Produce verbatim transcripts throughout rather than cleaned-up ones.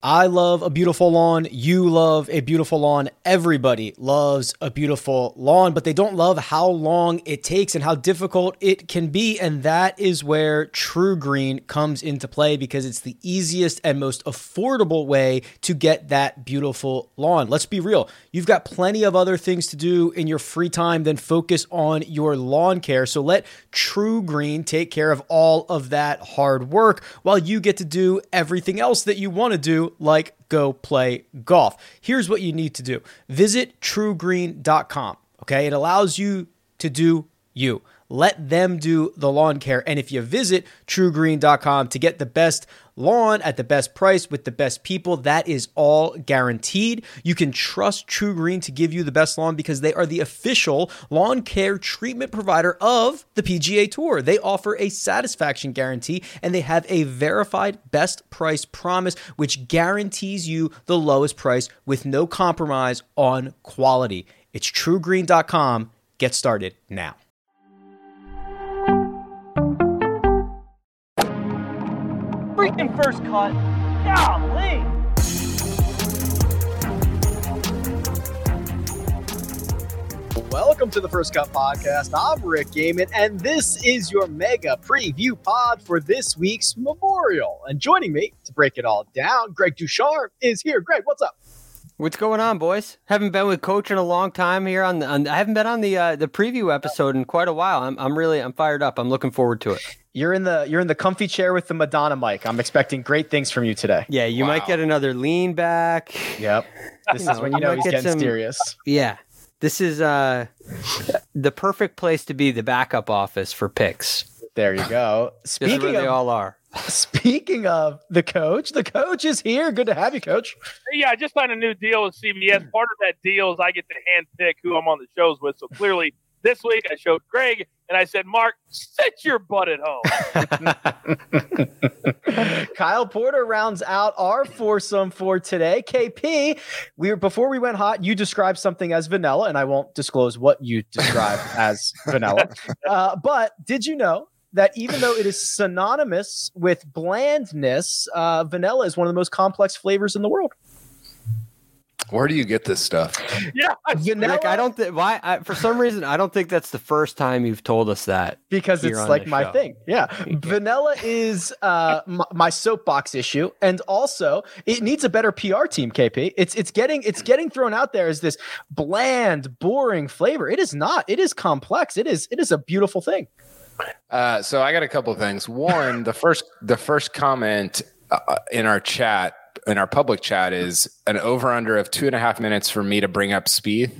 I love a beautiful lawn. You love a beautiful lawn. Everybody loves a beautiful lawn, but they don't love how long it takes and how difficult it can be. And that is where TruGreen comes into play, because it's the easiest and most affordable way to get that beautiful lawn. Let's be real. You've got plenty of other things to do in your free time than focus on your lawn care. So let TruGreen take care of all of that hard work while you get to do everything else that you want to do, like go play golf. Here's what you need to do. Visit True Green dot com. Okay. It allows you to do you. Let them do the lawn care. And if you visit True Green dot com to get the best lawn at the best price with the best people, that is all guaranteed. You can trust TruGreen to give you the best lawn because they are the official lawn care treatment provider of the P G A Tour. They offer a satisfaction guarantee, and they have a verified best price promise, which guarantees you the lowest price with no compromise on quality. It's True Green dot com. Get started now. Freaking first cut. Golly. Welcome to the First Cut Podcast. I'm Rick Gaiman, and this is your mega preview pod for this week's Memorial. And joining me to break it all down, Greg Ducharme is here. Greg, what's up? What's going on, boys? Haven't been with Coach in a long time here. On, the, on I haven't been on the uh, the preview episode in quite a while. I'm I'm really I'm fired up. I'm looking forward to it. You're in the you're in the comfy chair with the Madonna mic. I'm expecting great things from you today. Yeah, you wow. might get another lean back. Yep. This is when you know he's getting some, serious. Yeah. This is uh the perfect place to be the backup office for picks. There you go. Speaking this is where of, they all are. Speaking of the coach, the coach is here. Good to have you, Coach. Yeah, I just signed a new deal with C B S. Part of that deal is I get to hand pick who I'm on the shows with. So clearly this week I showed Greg and I said, Mark, sit your butt at home. Kyle Porter rounds out our foursome for today. K P, we were, before we went hot, you described something as vanilla, and I won't disclose what you described as vanilla. Uh, but did you know that even though it is synonymous with blandness, uh, vanilla is one of the most complex flavors in the world? Where do you get this stuff? Yeah, vanilla. Like, I don't think why. I, for some reason, I don't think that's the first time you've told us that. Because it's like my show. thing. Yeah, vanilla is uh, my, my soapbox issue, and also it needs a better P R team. K P, it's it's getting it's getting thrown out there as this bland, boring flavor. It is not. It is complex. It is it is a beautiful thing. Uh, so I got a couple of things. One, the first the first comment uh, in our chat, in our public chat, is an over under of two and a half minutes for me to bring up speed.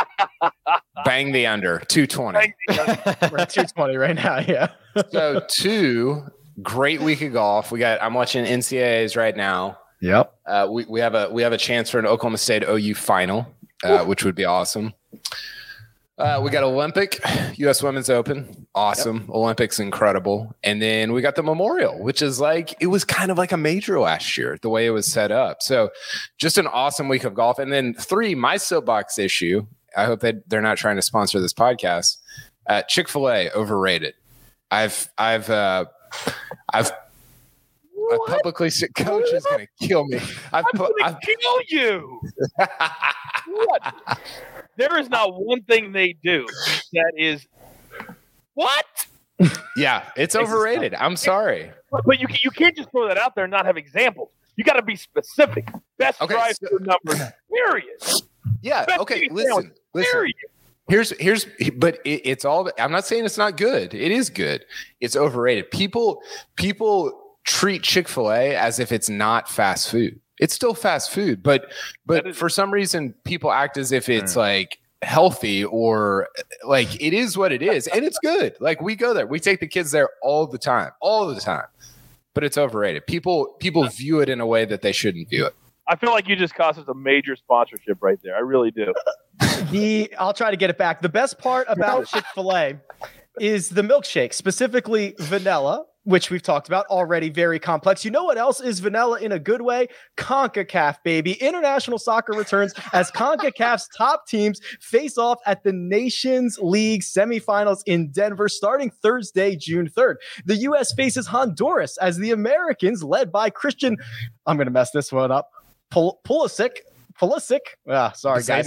Bang the under, two twenty. We're at two twenty right now. Yeah. So two, great week of golf. We got. I'm watching N C A As right now. Yep. Uh, we we have a we have a chance for an Oklahoma State O U final, uh, which would be awesome. Uh, we got Olympic, U S Women's Open. Awesome. Yep. Olympics, incredible. And then we got the Memorial, which is like, it was kind of like a major last year, the way it was set up. So just an awesome week of golf. And then three, my soapbox issue. I hope that they're not trying to sponsor this podcast. Uh, Chick-fil-A, overrated. I've, I've, uh, I've, I publicly said, Coach is going to kill me. I've, I'm going to kill you. What? There is not one thing they do that is what? Yeah, it's overrated. I'm sorry, but you you can't just throw that out there and not have examples. You got to be specific. Best okay, drive-through so, numbers. Period. Yeah. Best okay. Listen. Listen. Period. Here's here's but it, it's all. I'm not saying it's not good. It is good. It's overrated. People people treat Chick-fil-A as if it's not fast food. It's still fast food, but but is, for some reason people act as if it's like healthy or like it is what it is, and it's good. Like we go there, we take the kids there all the time, all the time. But it's overrated. People people view it in a way that they shouldn't view it. I feel like you just cost us a major sponsorship right there. I really do. the I'll try to get it back. The best part about Chick-fil-A is the milkshake, specifically vanilla. which we've talked about already, very complex. You know what else is vanilla in a good way? CONCACAF, baby. International soccer returns as CONCACAF's top teams face off at the Nations League semifinals in Denver starting Thursday, June third. The U S faces Honduras as the Americans, led by Christian, I'm going to mess this one up, Pul- Pulisic. Pulisic. Ah, sorry, guys.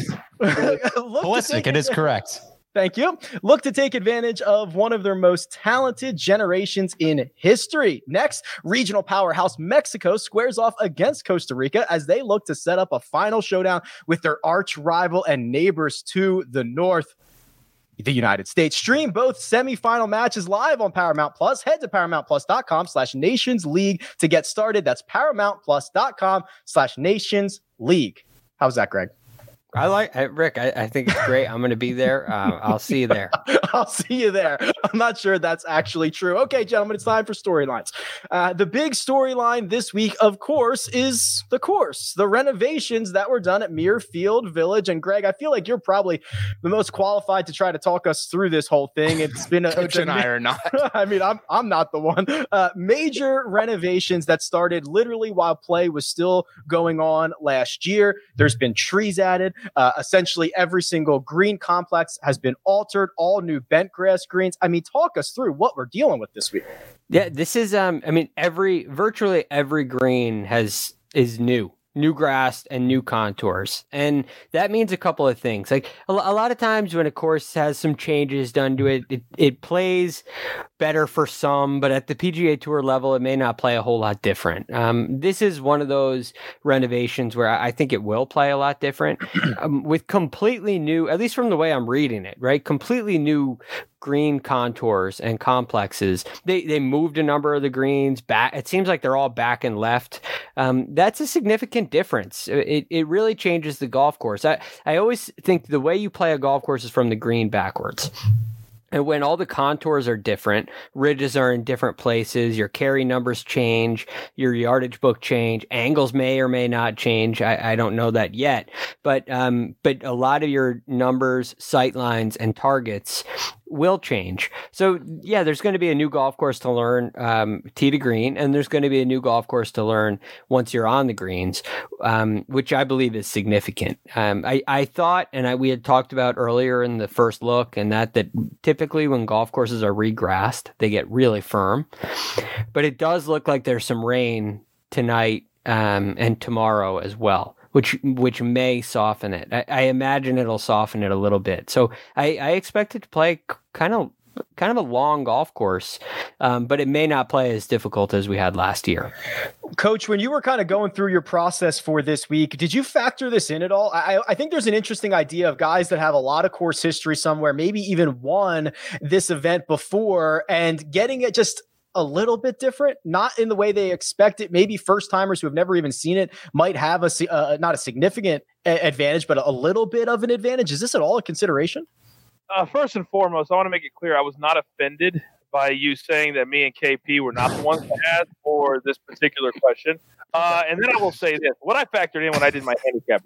Pulisic, it is correct. Thank you. Look to take advantage of one of their most talented generations in history. Next, regional powerhouse Mexico squares off against Costa Rica as they look to set up a final showdown with their arch rival and neighbors to the north, the United States. Stream both semifinal matches live on Paramount Plus. Head to paramountplus.com slash Nations League to get started. That's paramountplus.com slash Nations League. How's that, Greg? I like I, Rick. I, I think it's great. I'm going to be there. Uh, I'll see you there. I'll see you there. I'm not sure that's actually true. Okay, gentlemen, it's time for storylines. Uh, the big storyline this week, of course, is the course, the renovations that were done at Muirfield Village. And Greg, I feel like you're probably the most qualified to try to talk us through this whole thing. It's been a, Coach it's a, and I are not. I mean, I'm I'm not the one. Uh, major renovations that started literally while play was still going on last year. There's been trees added. Uh, essentially, every single green complex has been altered. All new bent grass greens. I mean, talk us through what we're dealing with this week. Yeah, this is. Um, I mean, every virtually every green has is new. New grass and new contours. And that means a couple of things. Like a, a lot of times when a course has some changes done to it, it, it plays better for some, but at the P G A Tour level, it may not play a whole lot different. Um, this is one of those renovations where I think it will play a lot different um, with completely new, at least from the way I'm reading it, right? Completely new green contours and complexes. They they moved a number of the greens back. It seems like they're all back and left. Um, that's a significant difference. It it really changes the golf course. I, I always think the way you play a golf course is from the green backwards. And when all the contours are different, ridges are in different places, your carry numbers change, your yardage book change, angles may or may not change. I, I don't know that yet. But um, but a lot of your numbers, sight lines, and targets will change. So yeah, there's going to be a new golf course to learn um, tee to green, and there's going to be a new golf course to learn once you're on the greens, um, which I believe is significant. Um, I, I thought, and I, we had talked about earlier in the first look, and that that typically when golf courses are regrassed, they get really firm. But it does look like there's some rain tonight um, and tomorrow as well, which which may soften it. I, I imagine it'll soften it a little bit. So I, I expect it to play c- kind of kind of a long golf course, um, but it may not play as difficult as we had last year. Coach, when you were kind of going through your process for this week, did you factor this in at all? I, I think there's an interesting idea of guys that have a lot of course history somewhere, maybe even won this event before, and getting it just a little bit different, not in the way they expect it. Maybe first timers who have never even seen it might have a uh, not a significant a- advantage, but a, a little bit of an advantage. Is this at all a consideration? Uh, first and foremost, I want to make it clear I was not offended by you saying that me and K P were not the ones to ask for this particular question. Uh, and then I will say this: what I factored in when I did my handicap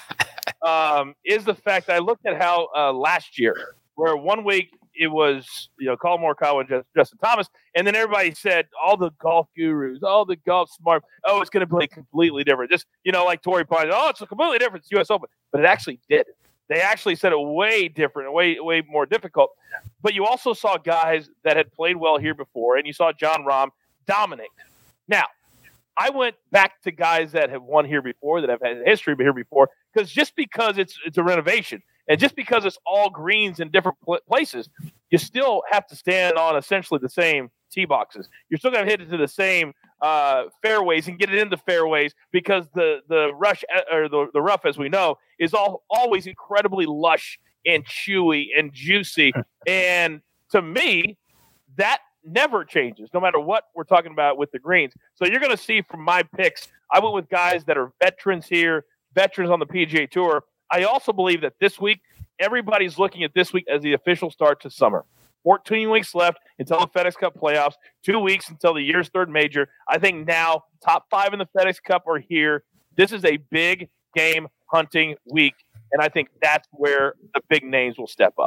um, is the fact that I looked at how uh, last year, where one week it was, you know, Colin Morikawa and Just, Justin Thomas, and then everybody said, all the golf gurus, all the golf smart, oh, it's going to be completely different. Just, you know, like Torrey Pines, oh, it's a completely different. It's U S Open. But it actually did. They actually said it way different, way, way more difficult. But you also saw guys that had played well here before, and you saw Jon Rahm dominate. Now, I went back to guys that have won here before, that have had history here before, because just because it's it's a renovation, and just because it's all greens in different pl- places, you still have to stand on essentially the same tee boxes. You're still going to hit it to the same uh, fairways and get it into fairways, because the the rush or the, the rough, as we know, is all always incredibly lush and chewy and juicy. And to me, that never changes, no matter what we're talking about with the greens. So you're going to see from my picks, I went with guys that are veterans here, veterans on the P G A Tour. I also believe that this week, everybody's looking at this week as the official start to summer. fourteen weeks left until the FedEx Cup playoffs, two weeks until the year's third major. I think now top five in the FedEx Cup are here. This is a big game hunting week, and I think that's where the big names will step up.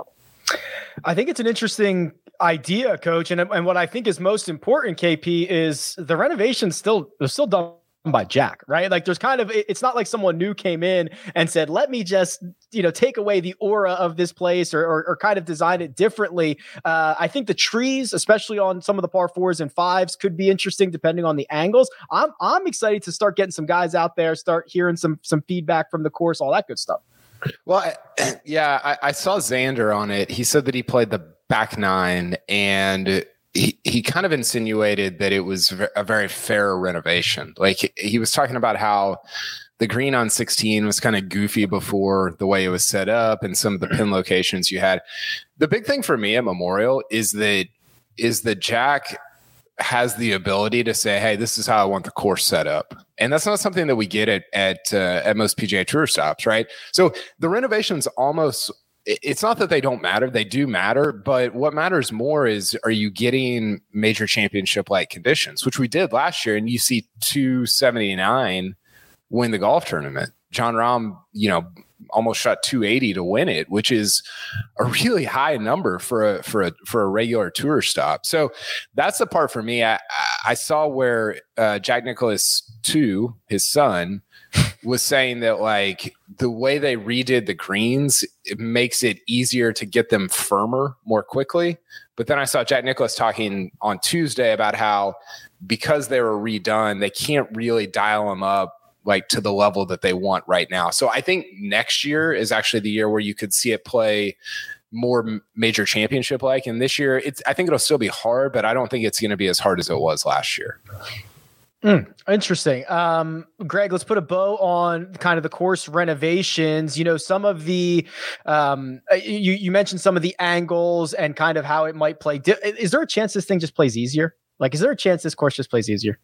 I think it's an interesting idea, Coach. And, and what I think is most important, K P, is the renovation still, they're still done by Jack, right? Like there's kind of, it's not like someone new came in and said, let me just, you know, take away the aura of this place or, or, or kind of design it differently. Uh, I think the trees, especially on some of the par fours and fives, could be interesting depending on the angles. I'm, I'm excited to start getting some guys out there, start hearing some, some feedback from the course, all that good stuff. Well, I, yeah, I, I saw Xander on it. He said that he played the back nine and he, he kind of insinuated that it was a very fair renovation. Like he was talking about how the green on sixteen was kind of goofy before the way it was set up and some of the pin locations you had. The big thing for me at Memorial is that is that Jack has the ability to say, hey, this is how I want the course set up. And that's not something that we get at at uh, at most P G A Tour stops, right? So the renovations almost, it's not that they don't matter. They do matter. But what matters more is, are you getting major championship-like conditions, which we did last year. And you see two seventy-nine win the golf tournament. Jon Rahm, you know, almost shot two eighty to win it, which is a really high number for a for a for a regular tour stop. So that's the part for me. I, I saw where uh, Jack Nicklaus two, his son, was saying that like the way they redid the greens, it makes it easier to get them firmer more quickly. But then I saw Jack Nicklaus talking on Tuesday about how because they were redone, they can't really dial them up like to the level that they want right now. So I think next year is actually the year where you could see it play more major championship like. And this year, it's I think it'll still be hard, but I don't think it's going to be as hard as it was last year. Mm, interesting. Um, Greg, let's put a bow on kind of the course renovations. You know, some of the, um, you, you mentioned some of the angles and kind of how it might play. Is there a chance this thing just plays easier? Like, is there a chance this course just plays easier?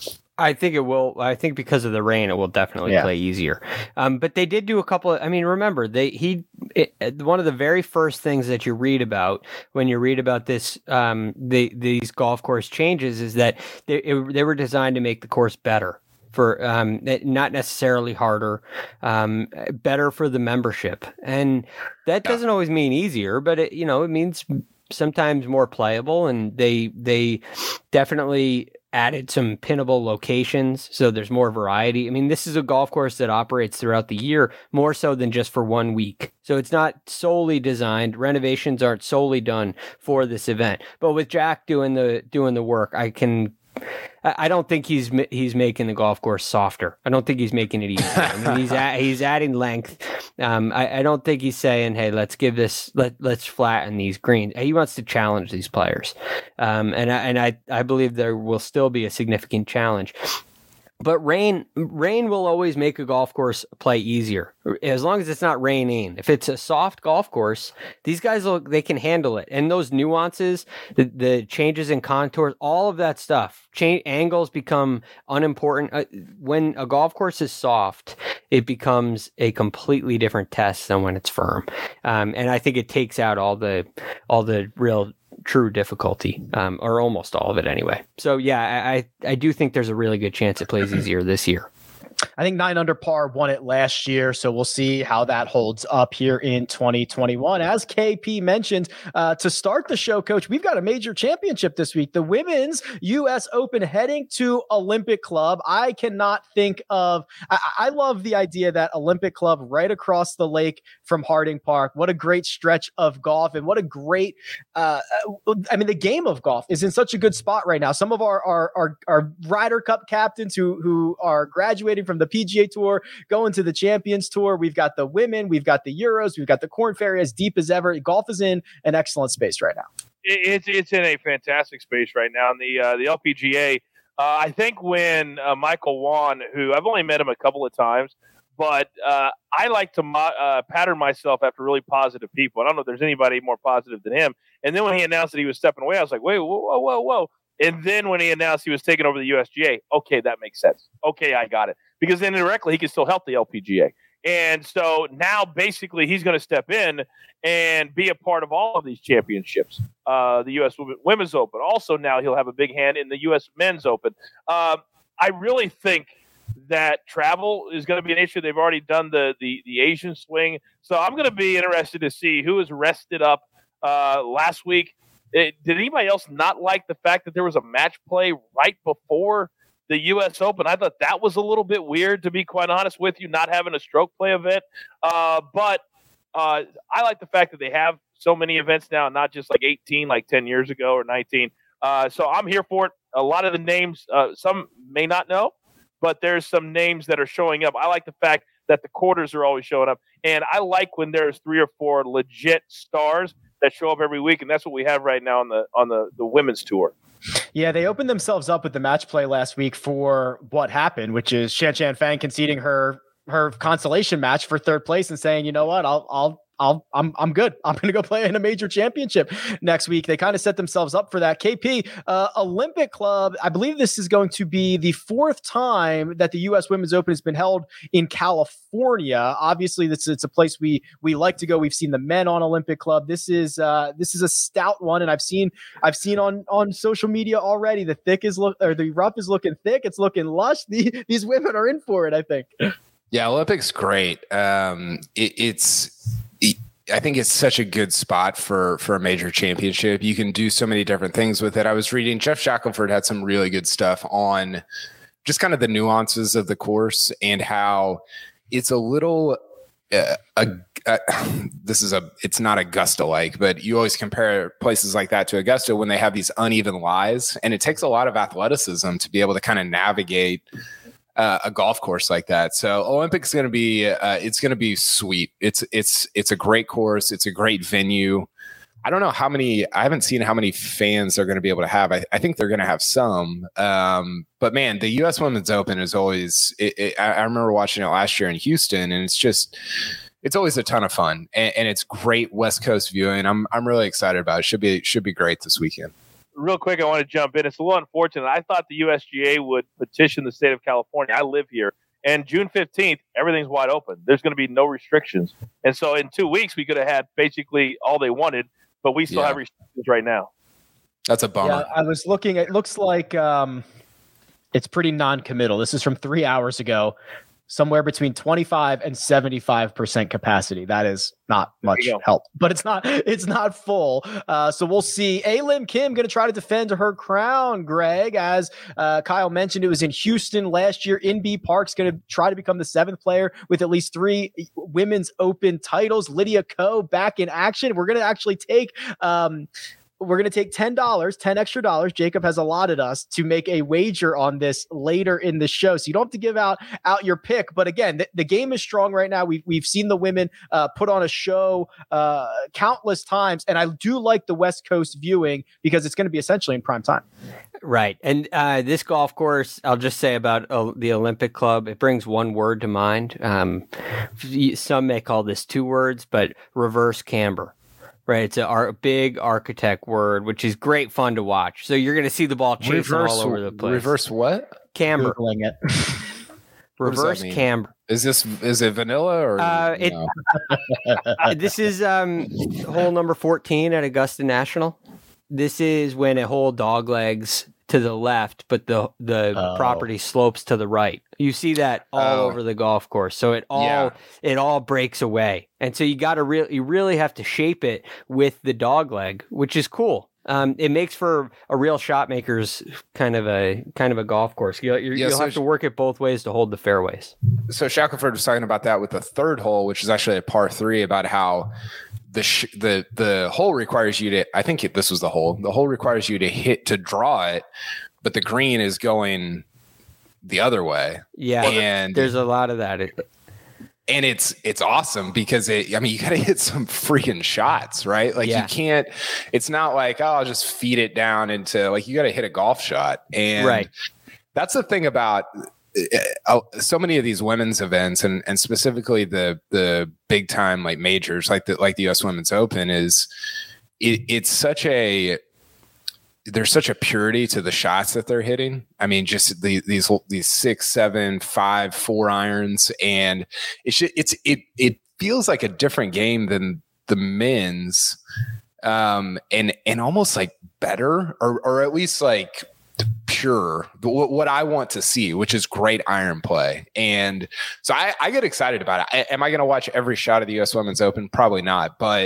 I think it will. I think because of the rain, it will definitely yeah. play easier. Um, but they did do a couple of, I mean, remember, they he it, one of the very first things that you read about when you read about this, um, the, these golf course changes is that they, it, they were designed to make the course better. For um, not necessarily harder, um, better for the membership. And that yeah. doesn't always mean easier, but it, you know, it means sometimes more playable, and they they definitely added some pinnable locations, so there's more variety. I mean, this is a golf course that operates throughout the year, more so than just for one week. So it's not solely designed. Renovations aren't solely done for this event. But with Jack doing the doing the work, I can. I don't think he's he's making the golf course softer. I don't think he's making it easier. I mean, he's a, he's adding length. Um, I, I don't think he's saying, "Hey, let's give this let let's flatten these greens." He wants to challenge these players, um, and I, and I I believe there will still be a significant challenge. But rain rain will always make a golf course play easier, as long as it's not raining. If it's a soft golf course, these guys will they can handle it. And those nuances, the, the changes in contours, all of that stuff, change, angles become unimportant. Uh, when a golf course is soft, it becomes a completely different test than when it's firm. Um, and I think it takes out all the all the real true difficulty, um, or almost all of it anyway. So yeah, I, I do think there's a really good chance it plays easier this year. I think nine under par won it last year, so we'll see how that holds up here in twenty twenty-one. As K P mentioned, uh, to start the show, Coach, we've got a major championship this week. The Women's U S Open heading to Olympic Club. I cannot think of, I, I love the idea that Olympic Club right across the lake from Harding Park. What a great stretch of golf, and what a great, uh, I mean, the game of golf is in such a good spot right now. Some of our, our, our, our Ryder Cup captains who, who are graduating from the P G A Tour, going to the Champions Tour. We've got the women, we've got the Euros, we've got the Korn Ferry as deep as ever. Golf is in an excellent space right now. It's it's in a fantastic space right now. And the uh, the L P G A, uh, I think when uh, Michael Wan, who I've only met him a couple of times, but uh, I like to mo- uh, pattern myself after really positive people. I don't know if there's anybody more positive than him. And then when he announced that he was stepping away, I was like, wait, whoa, whoa, whoa, whoa. And then when he announced he was taking over the U S G A, okay, that makes sense. Okay, I got it. Because then indirectly, he can still help the L P G A. And so now basically he's going to step in and be a part of all of these championships. Uh, the U S Women's Open. Also now he'll have a big hand in the U S Men's Open. Uh, I really think that travel is going to be an issue. They've already done the, the, the Asian swing. So I'm going to be interested to see who is rested up uh, last week. It, did anybody else not like the fact that there was a match play right before the U S Open? I thought that was a little bit weird, to be quite honest with you, not having a stroke play event. Uh, but uh, I like the fact that they have so many events now, not just like eighteen, like ten years ago or nineteen. Uh, so I'm here for it. A lot of the names, uh, some may not know, but there's some names that are showing up. I like the fact that the quarters are always showing up. And I like when there's three or four legit stars that show up every week. And that's what we have right now on the on the, the women's tour. Yeah, they opened themselves up with the match play last week for what happened, which is Shan Shan Fang conceding her her consolation match for third place and saying, you know what, I'll I'll I'll I'm I'm good. I'm going to go play in a major championship next week. They kind of set themselves up for that. K P, uh, Olympic Club, I believe this is going to be the fourth time that the U S Women's Open has been held in California. Obviously, this it's a place we we like to go. We've seen the men on Olympic Club. This is uh, this is a stout one, and I've seen I've seen on on social media already. The thick is look or the rough is looking thick. It's looking lush. The, these women are in for it, I think. Yeah, Olympics great. Um, it, it's. I think it's such a good spot for, for a major championship. You can do so many different things with it. I was reading Jeff Shackelford had some really good stuff on just kind of the nuances of the course and how it's a little, uh, a, uh, this is a, it's not Augusta-like, but you always compare places like that to Augusta when they have these uneven lies. And it takes a lot of athleticism to be able to kind of navigate Uh, a golf course like that. So Olympic's going to be, uh, it's going to be sweet. It's, it's, it's a great course. It's a great venue. I don't know how many, I haven't seen how many fans they're going to be able to have. I, I think they're going to have some, um, but man, the U S Women's Open is always, it, it, I, I remember watching it last year in Houston, and it's just, it's always a ton of fun, and, and it's great West Coast viewing. I'm, I'm really excited about it. Should be, should be great this weekend. Real quick, I want to jump in. It's a little unfortunate. I thought the U S G A would petition the state of California. I live here. And June fifteenth, everything's wide open. There's going to be no restrictions. And so in two weeks, we could have had basically all they wanted, but we still yeah. have restrictions right now. That's a bummer. Yeah, I was looking. It looks like um, it's pretty non-committal. This is from three hours ago. Somewhere between twenty-five and seventy-five percent capacity. That is not much help, but it's not, it's not full. Uh, so we'll see. A-Lim Kim going to try to defend her crown, Greg, as uh, Kyle mentioned, it was in Houston last year. Inbee Park's going to try to become the seventh player with at least three women's open titles. Lydia Ko back in action. We're going to actually take, um, We're going to take ten dollars, ten extra dollars. Jacob has allotted us to make a wager on this later in the show. So you don't have to give out, out your pick. But again, the, the game is strong right now. We've, we've seen the women uh, put on a show uh, countless times. And I do like the West Coast viewing because it's going to be essentially in prime time. Right. And uh, this golf course, I'll just say about uh, the Olympic Club, it brings one word to mind. Um, some may call this two words, but reverse camber. Right, it's a, a big architect word, which is great fun to watch. So you're going to see the ball chasing reverse, all over the place. Reverse what? Camber. Googling it. Reverse camber. Is this is it vanilla or? Uh, it, no? This is um, hole number fourteen at Augusta National. This is when a hole dog legs to the left, but the the oh. property slopes to the right. You see that all oh. over the golf course. So it all yeah. it all breaks away, and so you got to really you really have to shape it with the dog leg, which is cool. Um, it makes for a real shot maker's kind of a kind of a golf course. You'll, you'll yeah, so have to work it both ways to hold the fairways. So Shackelford was talking about that with the third hole, which is actually a par three, about how the sh- the the hole requires you to. I think it, this was the hole. The hole requires you to hit to draw it, but the green is going the other way. Yeah, and there's a lot of that. It, And it's it's awesome because it. I mean, you got to hit some freaking shots, right? Like yeah. you can't. It's not like, oh, I'll just feed it down into, like, you got to hit a golf shot. And right. That's the thing about uh, so many of these women's events, and and specifically the the big time like majors, like the like the U S Women's Open, is it, it's such a. There's such a purity to the shots that they're hitting. I mean, just the, these these six, seven, five, four irons, and it's it's it it feels like a different game than the men's, um, and and almost like better, or or at least like pure, what, what I want to see, which is great iron play. And so I, I get excited about it. I, am I going to watch every shot of the U S Women's Open? Probably not, but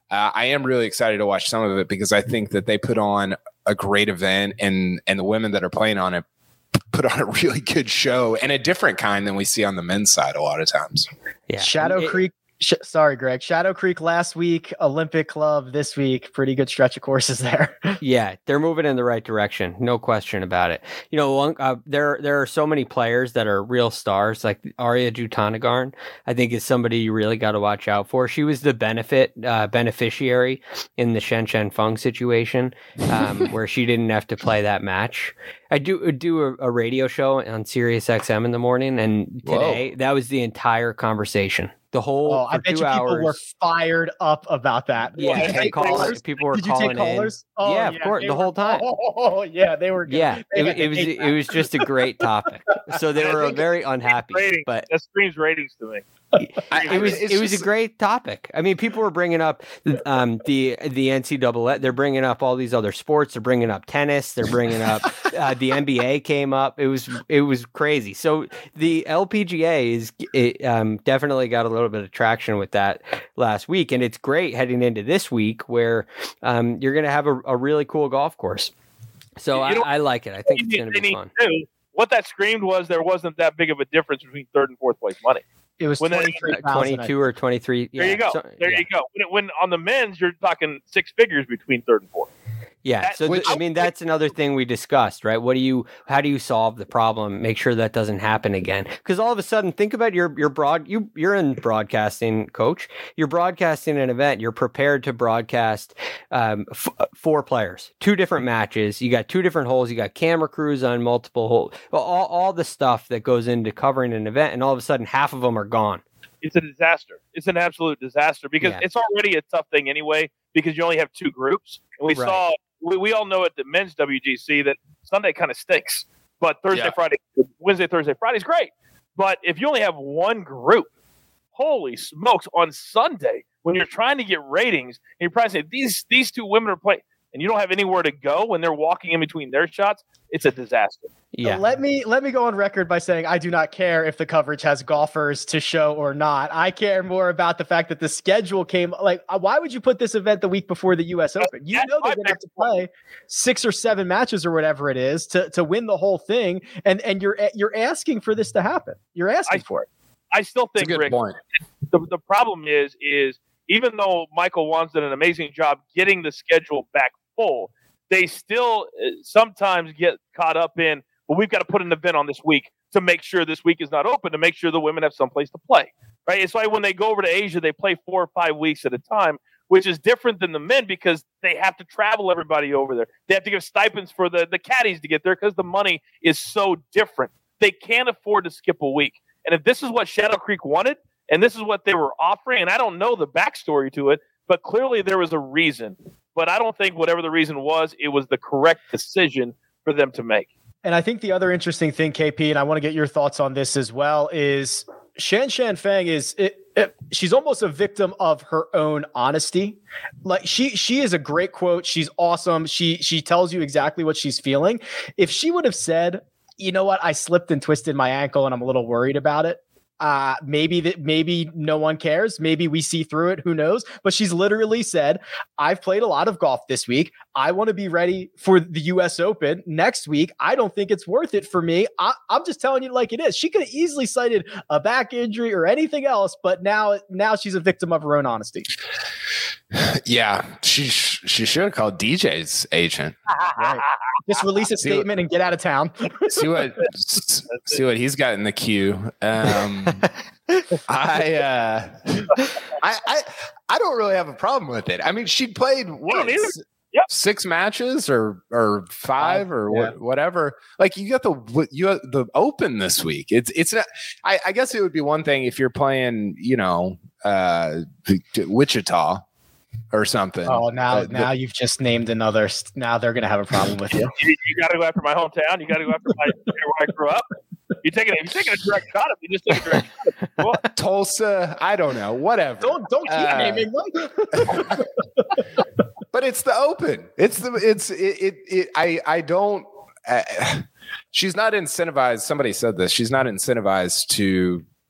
Uh, I am really excited to watch some of it because I think that they put on a great event, and and the women that are playing on it put on a really good show, and a different kind than we see on the men's side a lot of times. Yeah, Shadow it, Creek. Sh- sorry, Greg. Shadow Creek last week, Olympic Club this week. Pretty good stretch of courses there. Yeah, they're moving in the right direction, no question about it. You know, one, uh, there there are so many players that are real stars, like Arya Jutanagarn. I think is somebody you really got to watch out for. She was the benefit uh, beneficiary in the Shen Shen Feng situation, um, where she didn't have to play that match. I do do a, a radio show on Sirius X M in the morning, and today Whoa. that was the entire conversation. The whole oh, I bet you hours. people were fired up about that. Yeah, and call, people were Did you calling take callers? in. Oh, yeah, yeah, of course, the were, whole time. Oh, yeah, they were good. Yeah, they it, it was it was just a great topic. So they were very unhappy. Rating. But that screams ratings to me. it was it was a great topic. I mean, people were bringing up um, the the N C double A. They're bringing up all these other sports. They're bringing up tennis. They're bringing up uh, the N B A came up. It was it was crazy. So the L P G A is it, um, definitely got a little bit of traction with that last week, and it's great heading into this week where um, you're going to have a, a really cool golf course. So I, I like it. I think it's going to be fun. Do, what that screamed was there wasn't that big of a difference between third and fourth place money. It was twenty-two or twenty-three. There yeah, you go. So, there yeah. you go. When, when on the men's, you're talking six figures between third and fourth. Yeah. That, so, th- I mean, that's another thing we discussed, right? What do you, how do you solve the problem? Make sure that doesn't happen again. Because all of a sudden, think about your, your broad, you, you're in broadcasting, coach. You're broadcasting an event. You're prepared to broadcast um, f- four players, two different matches. You got two different holes. You got camera crews on multiple holes, all, all the stuff that goes into covering an event. And all of a sudden, half of them are gone. It's a disaster. It's an absolute disaster because yeah. it's already a tough thing anyway, because you only have two groups. And we right. saw, we, we all know at the men's W G C that Sunday kind of stinks, but Thursday, yeah. Friday, Wednesday, Thursday, Friday is great. But if you only have one group, holy smokes, on Sunday, when you're trying to get ratings, and you're probably saying, these, these two women are playing, and you don't have anywhere to go when they're walking in between their shots, it's a disaster. Yeah. Let me let me go on record by saying I do not care if the coverage has golfers to show or not. I care more about the fact that the schedule came. Like, why would you put this event the week before the U S Open? You know they're going to have to play six or seven matches or whatever it is to, to win the whole thing, and and you're you're asking for this to happen. You're asking I, for it. I still think, Rick, point. the the problem is is even though Michael Wan's done an amazing job getting the schedule back full, they still sometimes get caught up in, well, we've got to put an event on this week to make sure this week is not open, to make sure the women have someplace to play, right? It's like when they go over to Asia, they play four or five weeks at a time, which is different than the men because they have to travel everybody over there. They have to give stipends for the, the caddies to get there because the money is so different. They can't afford to skip a week. And if this is what Shadow Creek wanted, and this is what they were offering, and I don't know the backstory to it, but clearly there was a reason. But I don't think whatever the reason was, it was the correct decision for them to make. And I think the other interesting thing, K P, and I want to get your thoughts on this as well, is Shan Shan Feng is it, it, she's almost a victim of her own honesty. Like she she is a great quote. She's awesome. She she tells you exactly what she's feeling. If she would have said, you know what, I slipped and twisted my ankle and I'm a little worried about it, Uh, maybe that maybe no one cares. Maybe we see through it. Who knows? But she's literally said, I've played a lot of golf this week. I want to be ready for the U S Open next week. I don't think it's worth it for me. I, I'm just telling you like it is. She could have easily cited a back injury or anything else, but now, now she's a victim of her own honesty. Yeah, she she should have called D J's agent. Right. Just release a statement what, and get out of town. see what see what he's got in the queue. Um, I, uh, I I I don't really have a problem with it. I mean, she played what yep. six matches or or five or yeah. what, whatever. Like you got the you got the Open this week. It's it's not. I, I guess it would be one thing if you're playing, you know, uh, Wichita or something. Oh, now uh, now the, you've just named another. Now they're gonna have a problem with you. you you got to go after my hometown. You got to go after my where I grew up. You're taking a, you're taking a direct shot at me. Just take a direct shot at me. Tulsa. I don't know. Whatever. Don't don't keep uh, naming them. But it's the Open. It's the it's it it. it I I don't. Uh, she's not incentivized. Somebody said this. She's not incentivized to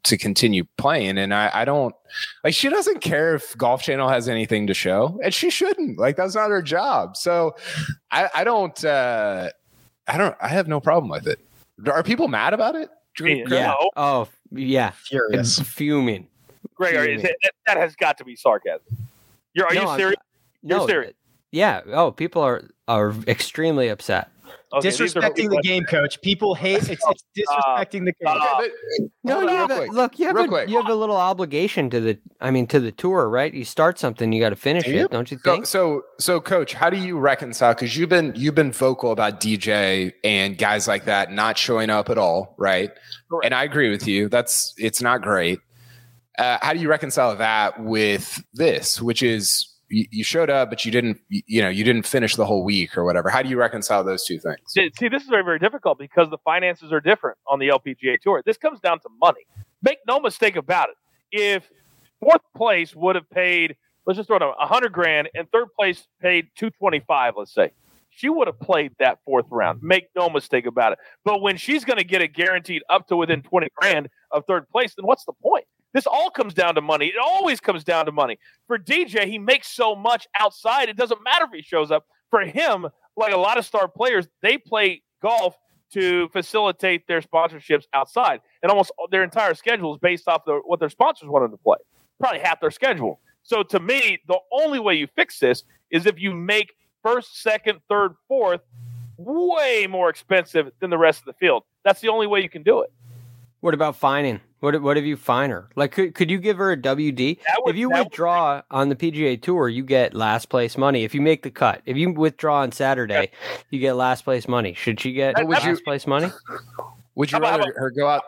to continue playing. And I, I don't like, she doesn't care if Golf Channel has anything to show, and she shouldn't. Like, that's not her job. So I, I don't, uh, I don't, I have no problem with it. Are people mad about it? Yeah. No. Oh, yeah. Furious. Fuming. Greg, are, is it, that has got to be sarcasm. You're, are no, you serious? No, You're serious. Yeah. Oh, people are, are extremely upset. Okay, disrespecting the game, coach. People hate it's, it's disrespecting uh, the game. Uh, okay, but, no, you have a, look, you have real a, quick. you have a little obligation to the, I mean, to the tour, right? You start something, you got to finish do it, don't you so, think? So, so, coach, how do you reconcile? Because you've been you've been vocal about D J and guys like that not showing up at all, right? Correct. And I agree with you. That's it's not great. Uh, how do you reconcile that with this, which is you, you showed up, but you didn't, you, you know, you didn't finish the whole week or whatever? How do you reconcile those two things? See, this is very, very difficult because the finances are different on the L P G A Tour. This comes down to money. Make no mistake about it. If fourth place would have paid, let's just throw it out, a hundred grand, and third place paid two twenty-five, let's say, she would have played that fourth round. Make no mistake about it. But when she's going to get it guaranteed up to within twenty grand of third place, then what's the point? This all comes down to money. It always comes down to money. For D J, he makes so much outside. It doesn't matter if he shows up. For him, like a lot of star players, they play golf to facilitate their sponsorships outside. And almost their entire schedule is based off the, what their sponsors want them to play. Probably half their schedule. So to me, the only way you fix this is if you make first, second, third, fourth way more expensive than the rest of the field. That's the only way you can do it. What about fining? What what if you fine her? Like, could could you give her a W D? Would, if you withdraw would... on the P G A Tour, you get last place money. If you make the cut, if you withdraw on Saturday, yeah. you get last place money. Should she get that, last you, place money? Would you rather her go out?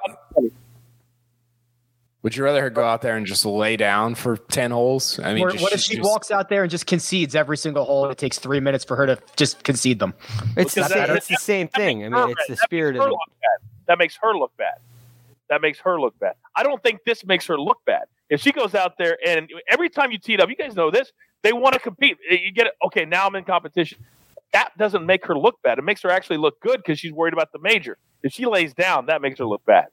Would you rather her go out there and just lay down for ten holes? I mean, or just, what if she just... walks out there and just concedes every single hole? And it takes three minutes for her to just concede them. It's the, that, it's the same thing. I mean, it's the spirit of it. That makes her look bad. That makes her look bad. I don't think this makes her look bad. If she goes out there and every time you tee it up, you guys know this, they want to compete. You get it. Okay, now I'm in competition. That doesn't make her look bad. It makes her actually look good because she's worried about the major. If she lays down, that makes her look bad.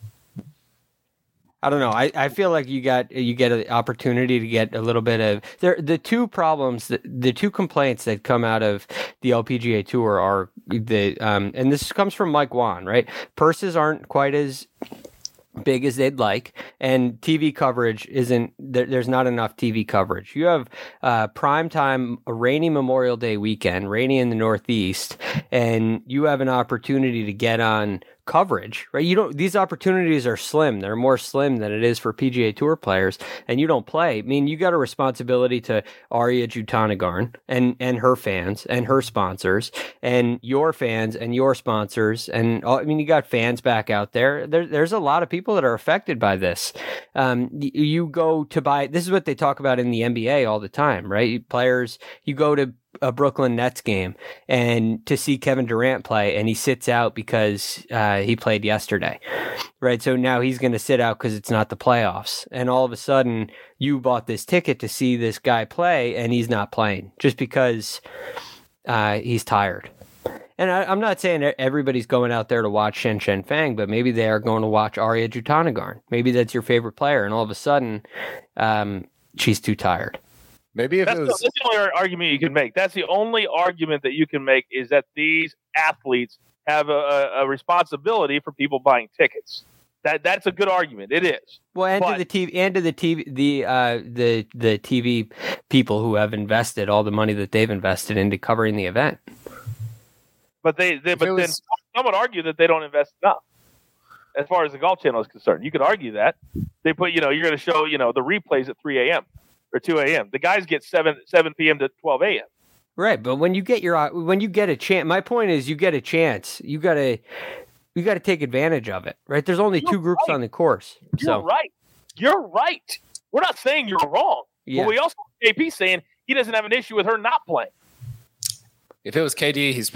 I don't know. I, I feel like you got you get an opportunity to get a little bit of there. The two problems, the, the two complaints that come out of the L P G A Tour are the um, and this comes from Mike Wan, right? Purses aren't quite as big as they'd like, and T V coverage isn't there, there's not enough T V coverage. You have uh prime time, a rainy Memorial Day weekend, rainy in the Northeast, and you have an opportunity to get on coverage, right? You don't, these opportunities are slim. They're more slim than it is for P G A Tour players, and you don't play. I mean, you got a responsibility to Arya Jutanugarn and and her fans and her sponsors and your fans and your sponsors, and all, I mean, you got fans back out there. There there's a lot of people that are affected by this. Um, you, you go to buy. This is what they talk about in the N B A all the time, right? Players, you go to a Brooklyn Nets game and to see Kevin Durant play, and he sits out because uh, he played yesterday, right? So now he's going to sit out because it's not the playoffs. And all of a sudden you bought this ticket to see this guy play and he's not playing just because uh, he's tired. And I, I'm not saying everybody's going out there to watch Shen Shen Fang, but maybe they are going to watch Arya Jutanugarn. Maybe that's your favorite player. And all of a sudden um, she's too tired. Maybe if that's, it was... the, that's the only argument you can make. That's the only argument that you can make is that these athletes have a, a responsibility for people buying tickets. That that's a good argument. It is. Well, and but, to the T V, and to the T V, the uh, the the T V people who have invested all the money that they've invested into covering the event. But they, they but was... then some would argue that they don't invest enough. As far as the Golf Channel is concerned, you could argue that they put, you know, you're going to show, you know, the replays at three a.m. or two a.m. The guys get seven seven p.m. to twelve a.m. Right, but when you get your when you get a chance, my point is you get a chance. You gotta you gotta take advantage of it. Right? There's only you're two groups right. on the course. You're so. right. You're right. We're not saying you're wrong. Yeah. But we also J P saying he doesn't have an issue with her not playing. If it was K D, he's probably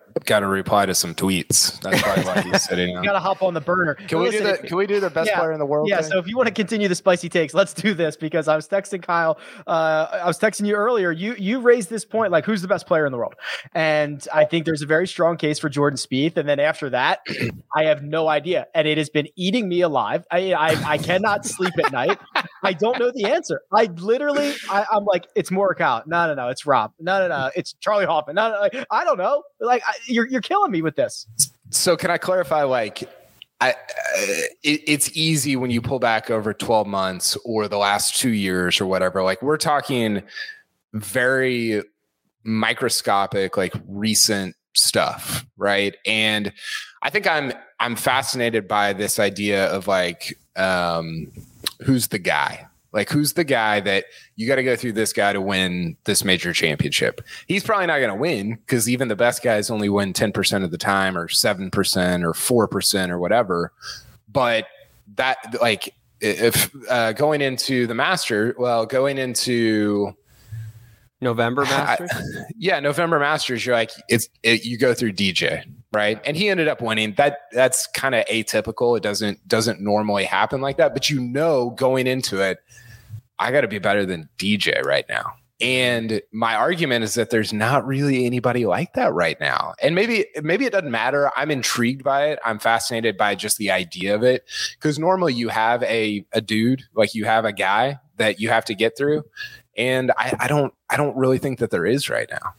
got to reply to some tweets. That's probably why he's sitting on. You got to hop on the burner. Can we Listen, do the? Can we do the best yeah, player in the world? Yeah. thing? So if you want to continue the spicy takes, let's do this because I was texting Kyle. Uh, I was texting you earlier. You you raised this point like who's the best player in the world, and I think there's a very strong case for Jordan Spieth. And then after that, I have no idea, and it has been eating me alive. I I, I cannot sleep at night. I don't know the answer. I literally, I, I'm like, it's Morikawa. No, no, no, it's Rob. No, no, no, it's Charlie Hoffman. No, no, like, I don't know. Like I, you're you're killing me with this. So can I clarify? Like, I, uh, it, it's easy when you pull back over twelve months or the last two years or whatever. Like we're talking very microscopic, like recent stuff, right? And I think I'm I'm fascinated by this idea of like, um, who's the guy? Like, who's the guy that you got to go through this guy to win this major championship? He's probably not going to win because even the best guys only win ten percent of the time or seven percent or four percent or whatever. But that, like, if uh, going into the Master, well, going into November Masters? I, yeah, November Masters, you're like, it's it, you go through D J, right? And he ended up winning. That that's kind of atypical. It doesn't doesn't normally happen like that. But you know, going into it, I got to be better than D J right now. And my argument is that there's not really anybody like that right now. And maybe maybe it doesn't matter. I'm intrigued by it. I'm fascinated by just the idea of it. Because normally you have a a dude, like you have a guy that you have to get through. And I, I don't I don't really think that there is right now.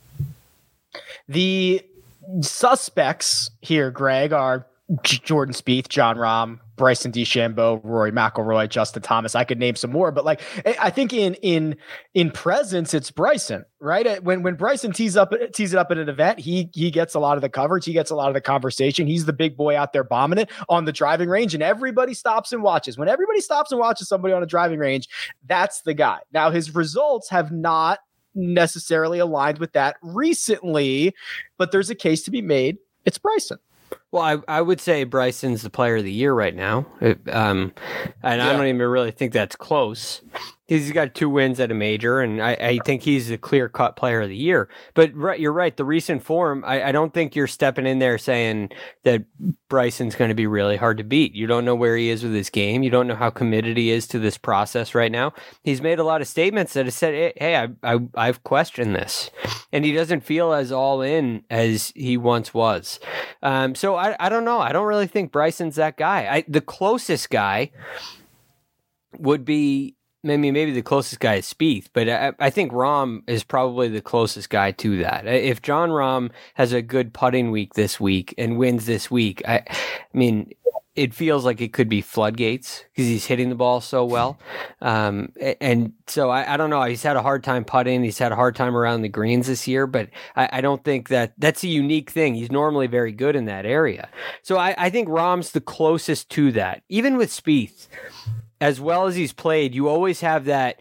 The suspects here, Greg, are J- Jordan Spieth, Jon Rahm, Bryson DeChambeau, Rory McIlroy, Justin Thomas. I could name some more, but like I think in in in presence, it's Bryson, right? When when Bryson tees up tees it up at an event, he he gets a lot of the coverage, he gets a lot of the conversation. He's the big boy out there bombing it on the driving range, and everybody stops and watches. When everybody stops and watches somebody on a driving range, that's the guy. Now his results have not necessarily aligned with that recently, but there's a case to be made. It's Bryson. Well, I, I would say Bryson's the player of the year right now. It, um, and yeah. I don't even really think that's close. He's got two wins at a major, and I, I think he's the clear-cut player of the year. But right, you're right, the recent form, I, I don't think you're stepping in there saying that Bryson's going to be really hard to beat. You don't know where he is with his game. You don't know how committed he is to this process right now. He's made a lot of statements that have said, hey, I, I, I've questioned this. And he doesn't feel as all in as he once was. Um, so I, I don't know. I don't really think Bryson's that guy. I, the closest guy would be... Maybe maybe the closest guy is Spieth, but I, I think Rahm is probably the closest guy to that. If Jon Rahm has a good putting week this week and wins this week, I, I mean, it feels like it could be floodgates because he's hitting the ball so well. Um, and so I, I don't know. He's had a hard time putting. He's had a hard time around the greens this year, but I, I don't think that that's a unique thing. He's normally very good in that area. So I, I think Rahm's the closest to that. Even with Spieth, as well as he's played, you always have that,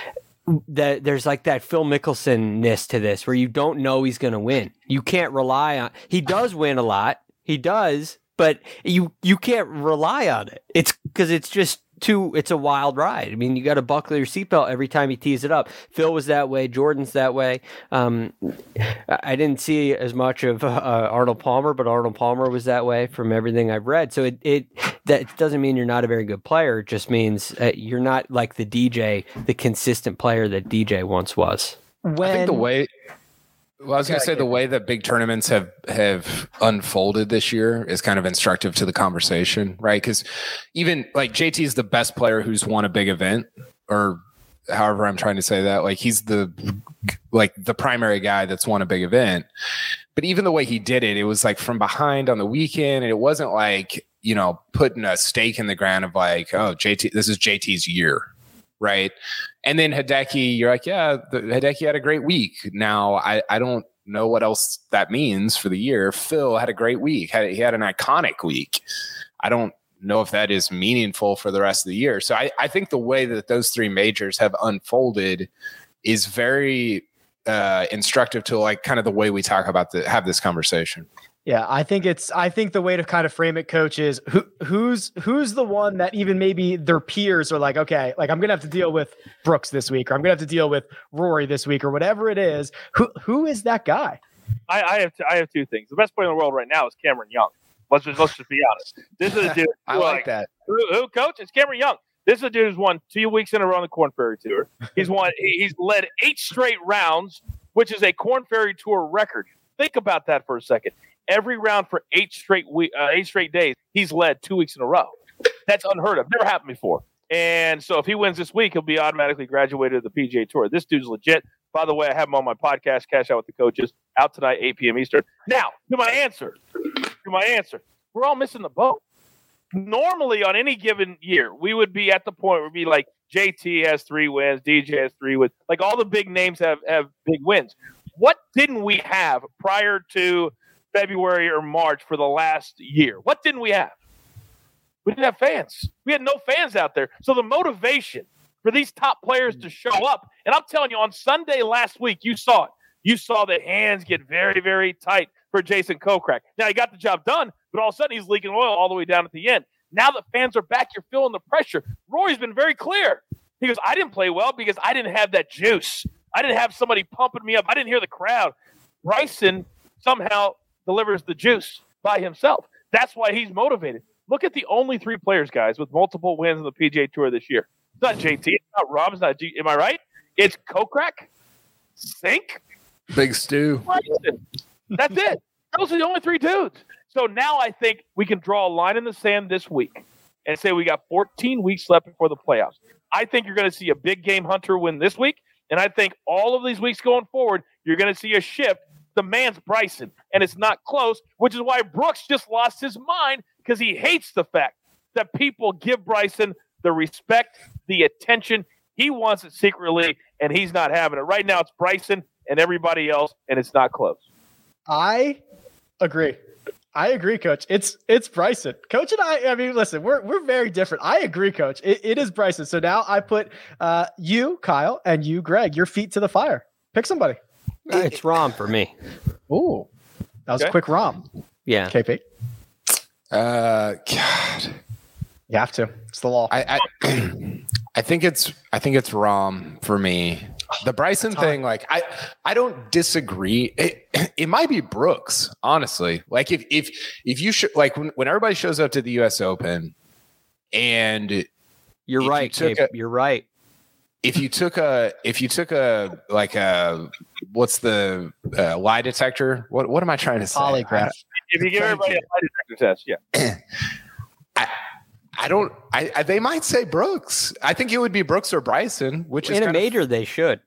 that there's like that Phil Mickelson-ness to this where you don't know he's going to win. You can't rely on, he does win a lot. He does, but you, you can't rely on it. It's because it's just too, it's a wild ride. I mean, you got to buckle your seatbelt every time he tees it up. Phil was that way. Jordan's that way. Um, I didn't see as much of uh, Arnold Palmer, but Arnold Palmer was that way from everything I've read. So it, it that doesn't mean you're not a very good player. It just means uh, you're not like the D J, the consistent player that D J once was. When... I think the way... Well, I was going to say the way that big tournaments have, have unfolded this year is kind of instructive to the conversation, right? Because even like J T is the best player who's won a big event, or however I'm trying to say that. Like he's the like the primary guy that's won a big event. But even the way he did it, it was like from behind on the weekend, and it wasn't like, you know, putting a stake in the ground of like, oh, J T, this is J T's year. Right. And then Hideki, you're like, yeah, the, Hideki had a great week. Now, I, I don't know what else that means for the year. Phil had a great week. Had, he had an iconic week. I don't know if that is meaningful for the rest of the year. So I, I think the way that those three majors have unfolded is very uh, instructive to like kind of the way we talk about the have this conversation. Yeah, I think it's. I think the way to kind of frame it, Coach, is who who's who's the one that even maybe their peers are like, okay, like I'm gonna have to deal with Brooks this week, or I'm gonna have to deal with Rory this week, or whatever it is. Who who is that guy? I, I have t- I have two things. The best player in the world right now is Cameron Young. Let's just let's just be honest. This is a dude. I like that. Who, who, coach? It's Cameron Young. This is a dude who's won two weeks in a row on the Corn Ferry Tour. He's won. he, he's led eight straight rounds, which is a Corn Ferry Tour record. Think about that for a second. Every round for eight straight week, uh, eight straight days, he's led two weeks in a row. That's unheard of. Never happened before. And so if he wins this week, he'll be automatically graduated to the P G A Tour. This dude's legit. By the way, I have him on my podcast, Cash Out with the Coaches, out tonight, eight p.m. Eastern. Now, to my answer. To my answer. We're all missing the boat. Normally, on any given year, we would be at the point where we'd be like, J T has three wins, D J has three wins. Like, all the big names have, have big wins. What didn't we have prior to February or March for the last year? What didn't we have? We didn't have fans. We had no fans out there. So the motivation for these top players to show up, and I'm telling you, on Sunday last week, you saw it. You saw the hands get very, very tight for Jason Kokrak. Now, he got the job done, but all of a sudden he's leaking oil all the way down at the end. Now that fans are back, you're feeling the pressure. Rory's been very clear. He goes, I didn't play well because I didn't have that juice. I didn't have somebody pumping me up. I didn't hear the crowd. Bryson somehow delivers the juice by himself. That's why he's motivated. Look at the only three players, guys, with multiple wins on the P G A Tour this year. It's not J T. It's not Rob. It's not G. Am I right? It's Kokrak, Sink, Big Stu. Bryson. That's it. Those are the only three dudes. So now I think we can draw a line in the sand this week and say we got fourteen weeks left before the playoffs. I think you're going to see a big game Hunter win this week, and I think all of these weeks going forward, you're going to see a shift. The man's Bryson, and it's not close, which is why Brooks just lost his mind because he hates the fact that people give Bryson the respect, the attention. He wants it secretly, and he's not having it. Right now, it's Bryson and everybody else, and it's not close. I agree. I agree, Coach. It's it's Bryson. Coach and I, I mean, listen, we're we're very different. I agree, Coach. It, it is Bryson. So now I put uh, you, Kyle, and you, Greg, your feet to the fire. Pick somebody. It's Rom for me. Ooh, that was Okay. a quick Rom. Yeah. K P. Uh, God, You have to. It's the law. I, I, I think it's, I think it's Rom for me. The Bryson thing, like I, I don't disagree. It, it might be Brooks, honestly. Like if, if, if you should, like when, when everybody shows up to the U S Open, and You're If you right, took Cape. a- You're right. if you took a, if you took a, like a, what's the uh, lie detector? What, what am I trying to say? Polygraph. If you give Thank everybody you. a lie detector test, yeah. I, I don't. I, I they might say Brooks. I think it would be Brooks or Bryson, which is In a kind of- major, they should.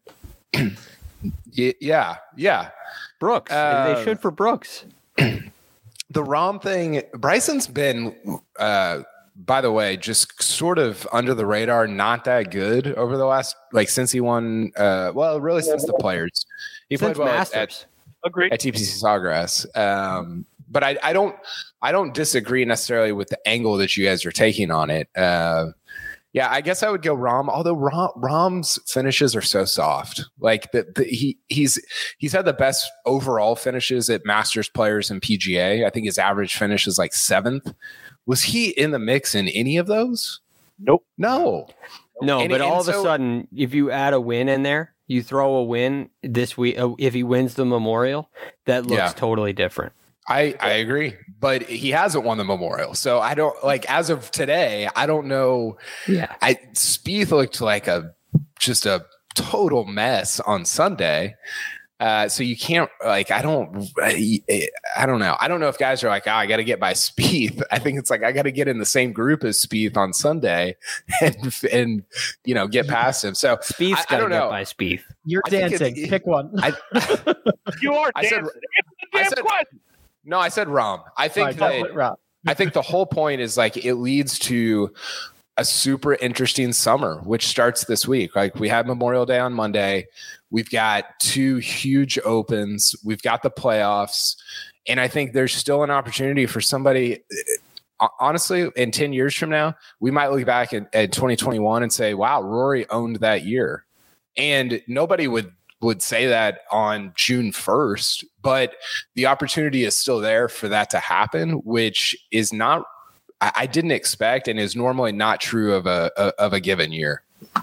y- yeah, yeah. Brooks. Uh, they should for Brooks. The Rom thing. Bryson's been, uh, by the way, just sort of under the radar, not that good over the last, like since he won. Uh, well, really since the Players. He Since played well at, Masters. Agreed. at T P C Sawgrass. Um, but I, I don't I don't disagree necessarily with the angle that you guys are taking on it. Uh, yeah, I guess I would go Rom. Although Rom, Rom's finishes are so soft. Like the, the, he he's he's had the best overall finishes at Masters Players and P G A. I think his average finish is like seventh. Was he in the mix in any of those? Nope. No. No, And- but and all of so- a sudden, if you add a win in there, you throw a win this week. uh, If he wins the Memorial, that looks Yeah. totally different. I, I agree, but he hasn't won the Memorial, so I don't like as of today. I don't know. Yeah. I Spieth looked like a just a total mess on Sunday, uh, so you can't like. I don't. I, I don't know. I don't know if guys are like, oh, I got to get by Spieth. I think it's like I got to get in the same group as Spieth on Sunday, and and you know get past him. So Spieth's I- I got to don't get know. by Spieth. You're I think dancing. it- Pick one. I, You are I said- dancing. Answer the I damn said- question. no, I said Rom. I think Fine, that. Rob. I think the whole point is like it leads to a super interesting summer, which starts this week. Like we have Memorial Day on Monday. We've got two huge opens. We've got the playoffs. And I think there's still an opportunity for somebody. Honestly, in ten years from now, we might look back at, at twenty twenty-one and say, wow, Rory owned that year. And nobody would would say that on June first, but the opportunity is still there for that to happen, which is not, I, I didn't expect and is normally not true of a, a of a given year.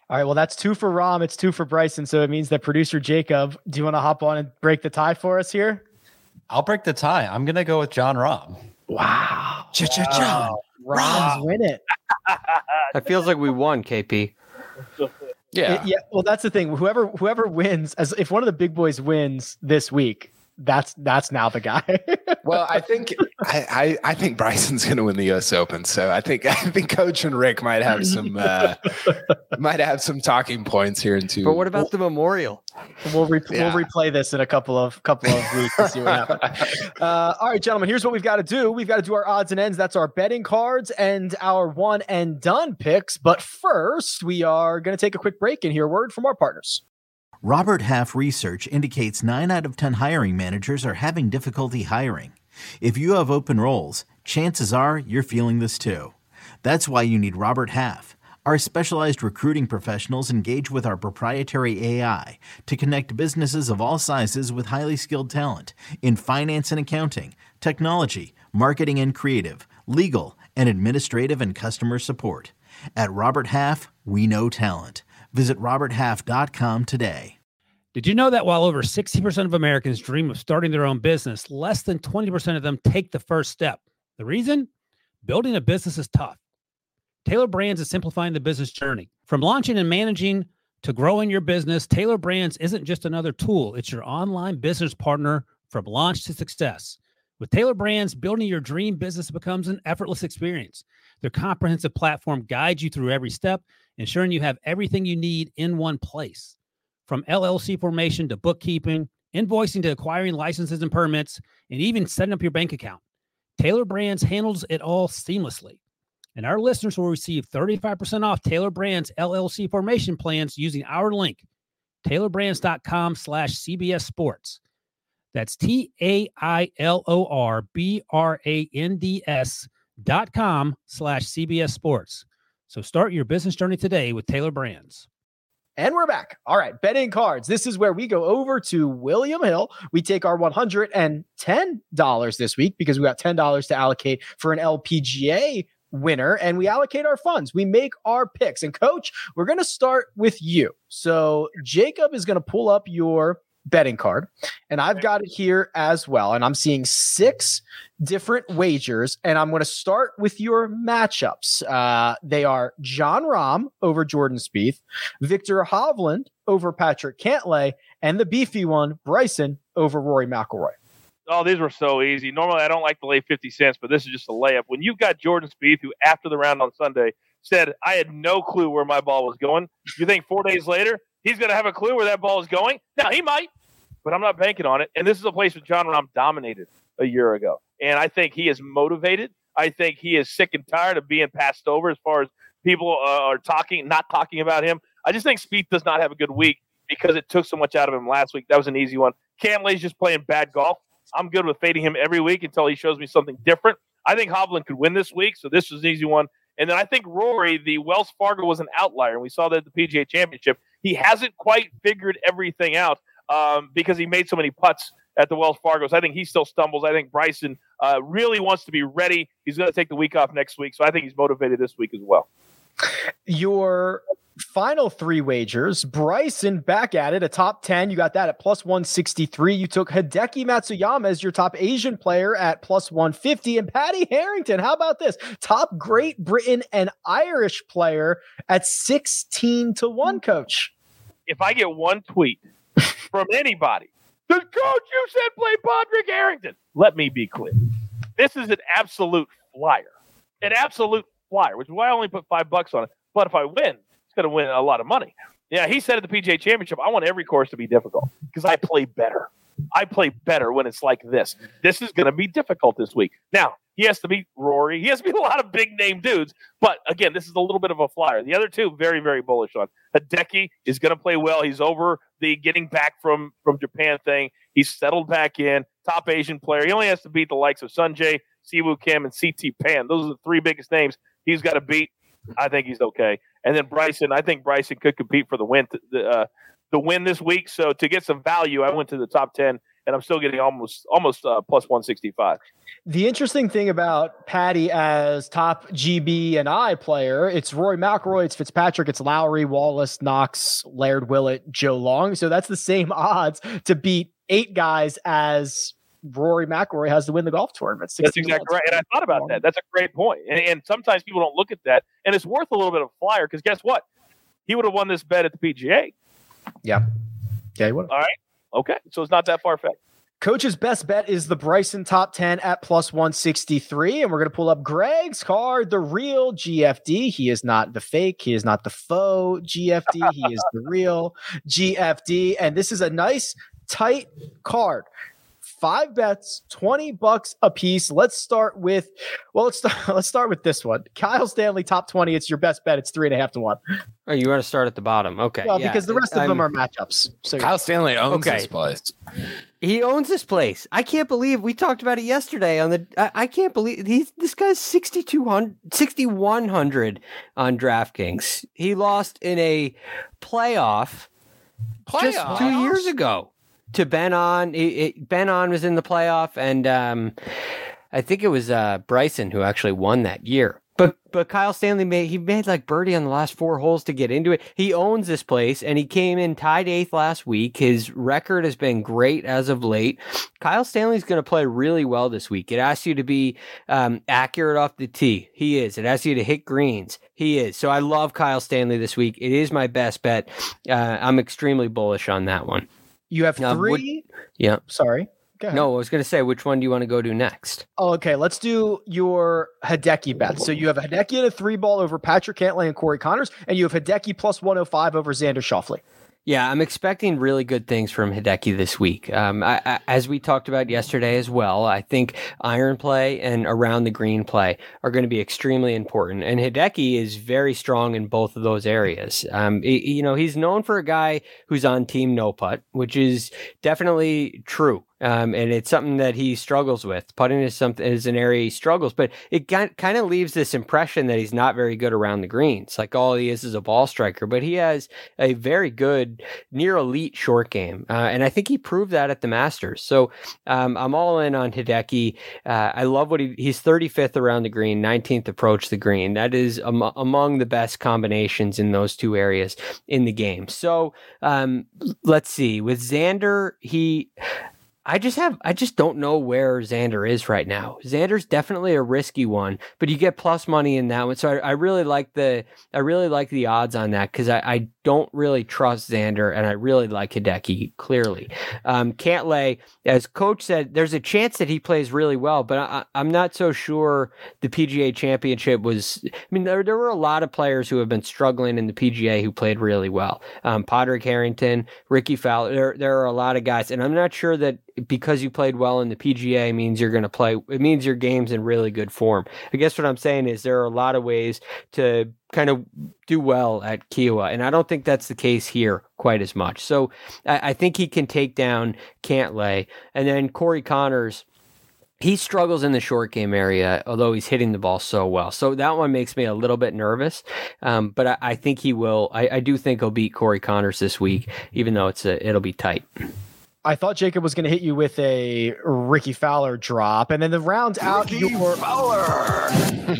All right, well, that's two for Rom. It's two for Bryson. So it means that producer Jacob, do you want to hop on and break the tie for us here? I'll break the tie. I'm going to go with John Rahm. Wow. John. Rom's win it. That feels like we won, K P. Yeah. It- yeah. Well, that's the thing. Whoever whoever wins, as if one of the big boys wins this week, that's that's now the guy. Well, I think I, I, I think Bryson's going to win the U S Open. So I think I think Coach and Rick might have some uh, might have some talking points here in two. But what about the Memorial? We'll re- Yeah. we'll replay this in a couple of couple of weeks and see what happens. Uh, all right, gentlemen. Here's what we've got to do. We've got to do our odds and ends. That's our betting cards and our one and done picks. But first, we are going to take a quick break and hear a word from our partners. Robert Half research indicates nine out of ten hiring managers are having difficulty hiring. If you have open roles, chances are you're feeling this too. That's why you need Robert Half. Our specialized recruiting professionals engage with our proprietary A I to connect businesses of all sizes with highly skilled talent in finance and accounting, technology, marketing and creative, legal, and administrative and customer support. At Robert Half, we know talent. Visit robert half dot com today. Did you know that while over sixty percent of Americans dream of starting their own business, less than twenty percent of them take the first step? The reason? Building a business is tough. Taylor Brands is simplifying the business journey. From launching and managing to growing your business, Taylor Brands isn't just another tool. It's your online business partner from launch to success. With Taylor Brands, building your dream business becomes an effortless experience. Their comprehensive platform guides you through every step, ensuring you have everything you need in one place. From L L C formation to bookkeeping, invoicing to acquiring licenses and permits, and even setting up your bank account, Taylor Brands handles it all seamlessly. And our listeners will receive thirty-five percent off Taylor Brands L L C formation plans using our link, taylorbrands.com slash CBS Sports. That's T A I L O R B R A N D S dot com slash CBS Sports. So start your business journey today with Taylor Brands. And we're back. All right, betting cards. This is where we go over to William Hill. We take our one hundred ten dollars this week because we got ten dollars to allocate for an L P G A winner, and we allocate our funds. We make our picks. And Coach, we're going to start with you. So Jacob is going to pull up your betting card, and I've got it here as well. And I'm seeing six different wagers, and I'm going to start with your matchups. Uh, they are John Rahm over Jordan Spieth, Victor Hovland over Patrick Cantlay, and the beefy one, Bryson over Rory McIlroy. Oh, these were so easy. Normally, I don't like to lay fifty cents, but this is just a layup. When you've got Jordan Spieth, who after the round on Sunday said, I had no clue where my ball was going. You think four days later, he's going to have a clue where that ball is going? Now, he might, but I'm not banking on it. And this is a place where John Rahm dominated a year ago. And I think he is motivated. I think he is sick and tired of being passed over as far as people uh, are talking, not talking about him. I just think Spieth does not have a good week because it took so much out of him last week. That was an easy one. Cantlay's just playing bad golf. I'm good with fading him every week until he shows me something different. I think Hovland could win this week, so this was an easy one. And then I think Rory, the Wells Fargo was an outlier, and we saw that at the P G A Championship. He hasn't quite figured everything out um, because he made so many putts at the Wells Fargo. So I think he still stumbles. I think Bryson uh, really wants to be ready. He's going to take the week off next week, so I think he's motivated this week as well. Your final three wagers, Bryson back at it, a top ten. You got that at plus one sixty-three. You took Hideki Matsuyama as your top Asian player at plus one fifty. And Patty Harrington, how about this? Top Great Britain and Irish player at sixteen to one, Coach. If I get one tweet from anybody, the coach you said play Padraig Harrington, let me be clear. This is an absolute flyer. An absolute flyer, which is why I only put five bucks on it. But if I win, it's going to win a lot of money. Yeah, he said at the P G A Championship, I want every course to be difficult because I play better. I play better when it's like this. This is going to be difficult this week. Now, he has to beat Rory. He has to beat a lot of big-name dudes. But, again, this is a little bit of a flyer. The other two, very, very bullish on. Hideki is going to play well. He's over the getting back from, from Japan thing. He's settled back in. Top Asian player. He only has to beat the likes of Sunjay, Siwoo Kim, and C T Pan. Those are the three biggest names he's got to beat. I think he's okay. And then Bryson, I think Bryson could compete for the win, the, uh, the win this week. So to get some value, I went to the top ten and I'm still getting almost almost uh, plus one sixty-five. The interesting thing about Patty as top G B and I player, it's Rory McIlroy, it's Fitzpatrick, it's Lowry, Wallace, Knox, Laird, Willett, Joe Long. So that's the same odds to beat eight guys as Rory McIlroy has to win the golf tournament. That's exactly right. And I thought about that. That's a great point. And, and sometimes people don't look at that. And it's worth a little bit of a flyer because guess what? He would have won this bet at the P G A. Yeah. Yeah, he would have. All right. Okay. So it's not that far-fetched. Coach's best bet is the Bryson top ten at plus one sixty-three. And we're going to pull up Greg's card, the real G F D. He is not the fake. He is not the faux G F D. He is the real G F D. And this is a nice, tight card. Five bets, twenty bucks a piece. Let's start with, well, let's start, let's start with this one. Kyle Stanley, top twenty. It's your best bet. It's three and a half to one. Oh, you want to start at the bottom? Okay. Well, yeah. because the rest of I'm, them are matchups. So Kyle Stanley owns Okay. this place. He owns this place. I can't believe we talked about it yesterday on the. I, I can't believe he's this guy's sixty-two hundred, sixty-one hundred on DraftKings. He lost in a playoff, just Playoffs? two years ago to Ben On. It, it, Ben On was in the playoff, and um, I think it was uh, Bryson who actually won that year. But but Kyle Stanley made he made like birdie on the last four holes to get into it. He owns this place, and he came in tied eighth last week. His record has been great as of late. Kyle Stanley's going to play really well this week. It asks you to be um, accurate off the tee. He is. It asks you to hit greens. He is. So I love Kyle Stanley this week. It is my best bet. Uh, I'm extremely bullish on that one. you have Now, would- three. Yeah. Sorry. Go ahead. No, I was going to say, which one do you want to go to next? Oh, okay, let's do your Hideki bet. So you have Hideki in a three ball over Patrick Cantlay and Corey Connors, and you have Hideki plus one oh five over Xander Schauffele. Yeah, I'm expecting really good things from Hideki this week. Um, I, I, as we talked about yesterday as well, I think iron play and around the green play are going to be extremely important. And Hideki is very strong in both of those areas. Um, he- you know, he's known for a guy who's on Team No Putt, which is definitely true. Um, and it's something that he struggles with. Putting is something is an area he struggles, but it kind of leaves this impression that he's not very good around the greens. Like all he is is a ball striker, but he has a very good, near elite short game, uh, and I think he proved that at the Masters. So um, I'm all in on Hideki. Uh, I love what he he's thirty-fifth around the green, nineteenth approach the green. That is am- among the best combinations in those two areas in the game. So um, let's see with Xander, he. I just have, I just don't know where Xander is right now. Xander's definitely a risky one, but you get plus money in that one. So I, I really like the, I really like the odds on that because I, I don't really trust Xander and I really like Hideki clearly. Um, Cantlay, as coach said, there's a chance that he plays really well, but I, I'm not so sure the P G A Championship was, I mean, there, there were a lot of players who have been struggling in the P G A who played really well. Um, Padraig Harrington, Ricky Fowler, there, there are a lot of guys, and I'm not sure that because you played well in the P G A means you're going to play, it means your game's in really good form. I guess what I'm saying is there are a lot of ways to kind of do well at Kiawah, and I don't think that's the case here quite as much. So I, I think he can take down Cantlay. And then Corey Connors, he struggles in the short game area, although he's hitting the ball so well. So that one makes me a little bit nervous, um, but I, I think he will. I, I do think he'll beat Corey Connors this week, even though it's a, it'll be tight. I thought Jacob was going to hit you with a Ricky Fowler drop, and then to round out Ricky your Fowler.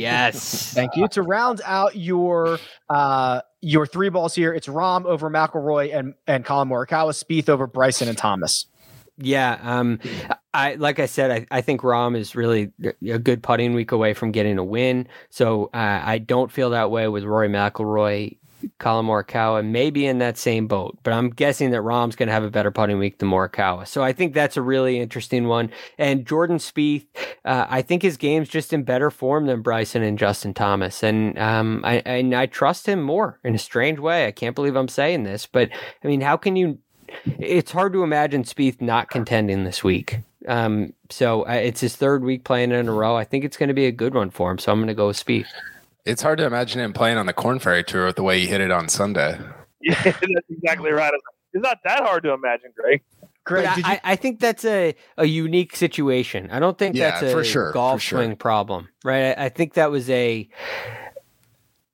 Yes. thank you to round out your uh your three balls here. It's Rahm over McIlroy and and Colin Morikawa, Spieth over Bryson and Thomas. Yeah, um, I like I said, I, I think Rahm is really a good putting week away from getting a win. So uh, I don't feel that way with Rory McIlroy. Colin Morikawa may be in that same boat, but I'm guessing that Rahm's going to have a better putting week than Morikawa. So I think that's a really interesting one. And Jordan Spieth, uh, I think his game's just in better form than Bryson and Justin Thomas. And um, I, and I trust him more in a strange way. I can't believe I'm saying this, but I mean, how can you, it's hard to imagine Spieth not contending this week. Um, so uh, it's his third week playing in a row. I think it's going to be a good one for him. So I'm going to go with Spieth. It's hard to imagine him playing on the Corn Ferry Tour with the way he hit it on Sunday. Yeah, that's exactly right. It's not that hard to imagine, Greg. Greg, But did I, you? I think that's a, a unique situation. I don't think Yeah, that's a for sure, golf for sure. swing problem, right? I, I think that was a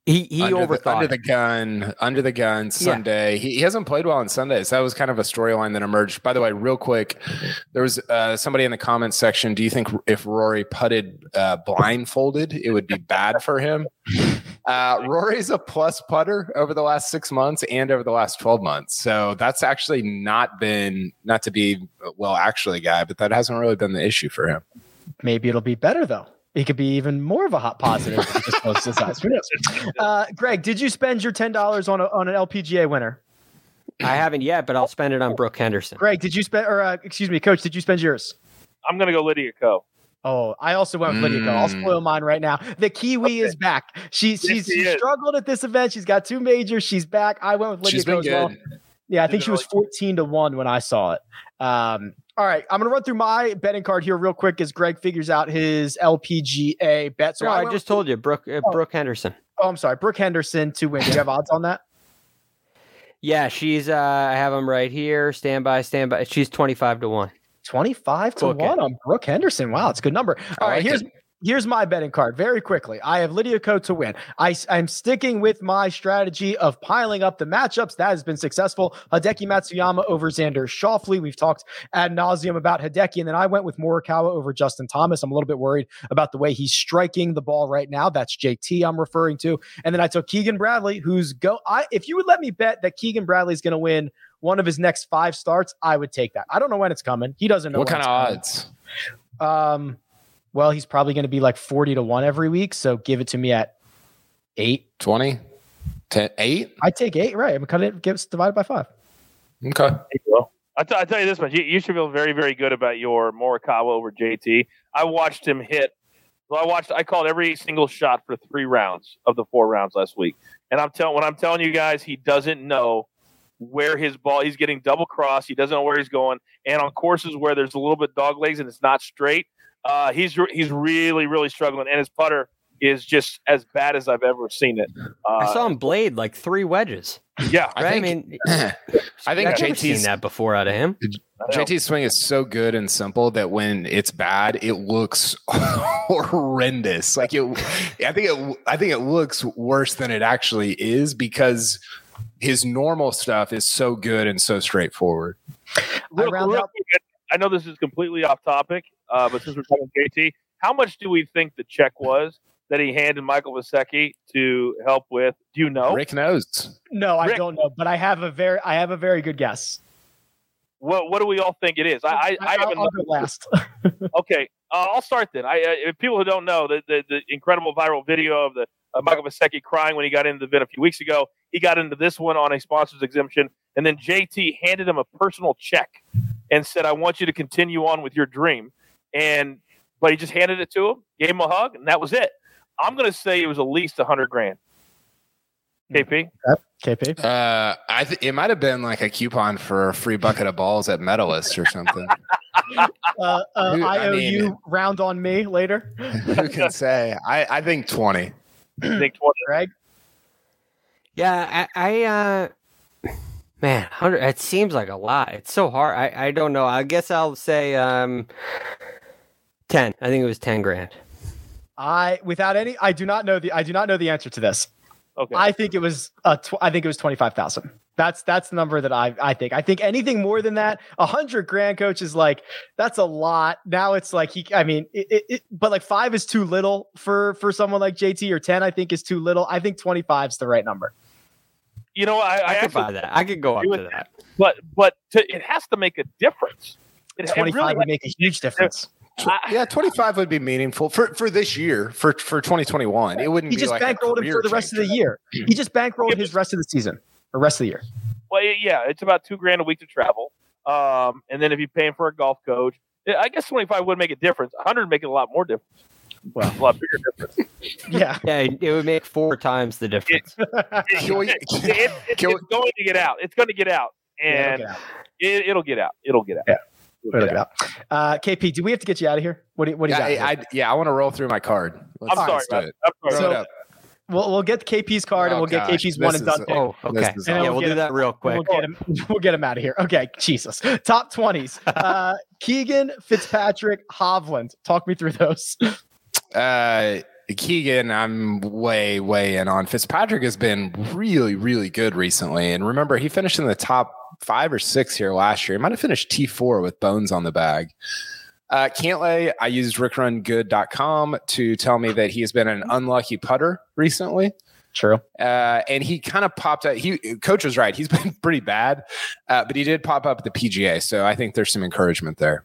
He he under overthought the, under it. the gun, under the gun Sunday. He, he hasn't played well on Sundays. That was kind of a storyline that emerged. By the way, real quick, there was uh, somebody in the comments section. Do you think if Rory putted uh, blindfolded, it would be bad for him? Uh, Rory's a plus putter over the last six months and over the last twelve months. So that's actually not been, not to be, well, actually, guy, but that hasn't really been the issue for him. Maybe it'll be better, though. He could be even more of a hot positive if he just closes his eyes. Who knows? Uh, Greg, did you spend your ten dollars on a, on an L P G A winner? I haven't yet, but I'll spend it on Brooke Henderson. Greg, did you spend, or uh, excuse me, Coach, did you spend yours? I'm going to go Lydia Ko. Oh, I also went with Lydia Ko. I'll spoil mine right now. The Kiwi Okay. is back. She, Yes, she's, she she is. struggled at this event. She's got two majors. She's back. I went with Lydia She's Ko been as well. good. Yeah, I think She's she was really fourteen to one when I saw it. Um, all right, I'm going to run through my betting card here real quick as Greg figures out his L P G A bet. So No, I went just with- told you, Brooke uh, Oh. Brooke Henderson. Oh, I'm sorry. Brooke Henderson to win. Do you have odds on that? Yeah, she's. Uh, I have them right here. Stand by, stand by. She's twenty-five to one. twenty-five to Book it. one on Brooke Henderson. Wow, it's a good number. All I right, like here's it. here's my betting card very quickly. I have Lydia Ko to win. I, I'm sticking with my strategy of piling up the matchups. That has been successful. Hideki Matsuyama over Xander Schauffele. We've talked ad nauseum about Hideki, and then I went with Morikawa over Justin Thomas. I'm a little bit worried about the way he's striking the ball right now. That's J T I'm referring to. And then I took Keegan Bradley, who's go. I if you would let me bet that Keegan Bradley is going to win one of his next five starts, I would take that. I don't know when it's coming. He doesn't know What when kind of it's odds? coming. Um, well, he's probably going to be like forty to one every week. So give it to me at eight. twenty? ten, eight? I take eight, right? I'm cutting it, gives divided by five. Okay. I, t- I tell you this much, you, you should feel very, very good about your Morikawa over J T. I watched him hit. So I watched. I called every single shot for three rounds of the four rounds last week, and I'm telling. When I'm telling you guys, he doesn't know where his ball. He's getting double crossed. He doesn't know where he's going, and on courses where there's a little bit dog legs and it's not straight, uh, he's re- he's really, really struggling, and his putter is just as bad as I've ever seen it. Uh, I saw him blade like three wedges. Yeah, I Right? I, think- mean, I think I've never seen JT's that before out of him. J T's swing is so good and simple that when it's bad, it looks horrendous. Like it, I think it, I think it looks worse than it actually is because his normal stuff is so good and so straightforward. Real- round real out- quick, I know this is completely off topic, uh, but since we're talking J T, how much do we think the check was that he handed Michael Vasecki to help with? Do you know? Rick knows. No, I Rick- don't know, but I have a very, I have a very good guess. What What do we all think it is? I I, I haven't. I'll looked- go last. Okay, uh, I'll start then. I, uh, if people who don't know, the, the the incredible viral video of the uh, Michael Vasecki crying when he got into the event a few weeks ago, he got into this one on a sponsor's exemption, and then J T handed him a personal check and said, "I want you to continue on with your dream." And but he just handed it to him, gave him a hug, and that was it. I'm going to say it was at least a hundred grand. K P. K P. Uh, I th- it might have been like a coupon for a free bucket of balls at Medalist or something. Uh, uh, Who- I I owe mean- you round on me later, Who can say? I, I think twenty. I think twenty. Greg. Yeah, I, I uh, man, one hundred. It seems like a lot. It's so hard. I, I don't know. I guess I'll say um, ten. I think it was ten grand. I without any, I do not know the, I do not know the answer to this. Okay. I think it was uh, tw- I think it was twenty five thousand. That's that's the number that I I think. I think anything more than that, a hundred grand, coach, is like that's a lot. Now it's like he. I mean, it, it, it, but like five is too little for for someone like J T, or ten I think is too little. I think twenty five is the right number. you know, I, I, I could actually, buy that. I could go up agree to with that. but but to, it has to make a difference. It, it Twenty five really would make a huge difference. I- Yeah, twenty-five would be meaningful for, for this year, for for twenty twenty-one. It wouldn't He be just like a bankrolled him career for the rest of the changer. year. He just bankrolled his rest of the season or rest of the year. Well, yeah, it's about two grand a week to travel. Um, and then if you pay him for a golf coach, yeah, I guess twenty-five would make a difference. one hundred would make it a lot more difference. Well, a lot bigger difference. Yeah. Yeah, it it would make four times the difference. Can we- It- it- it- can we- it's going to get out. It's going to get out, and Yeah, it, it'll get out. It'll get out. Yeah. It'll Look get it out. up. Uh, K P, do we have to get you out of here? What do you, what do you Yeah, got? I, I, yeah, I want to roll through my card. Let's, I'm sorry, let's do man. it. I'm sorry. Throw So- it up. We'll we'll get K P's card and Oh, we'll get gosh, K P's this one and is done. a- pick. Oh, okay. This is And Yeah, then we'll we'll do get that real quick. We'll get him. We'll get him out of here. Okay, Jesus. Top twenties. Uh, Keegan, Fitzpatrick, Hovland. Talk me through those. Uh, Keegan, I'm way, way in on. Fitzpatrick has been really, really good recently. And remember, he finished in the top five or six here last year. He might have finished T four with bones on the bag. Uh, Cantlay, I used rick run good dot com to tell me that he has been an unlucky putter recently. True. Uh, and he kind of popped out. He coach was right. He's been pretty bad, uh, but he did pop up at the P G A. So I think there's some encouragement there.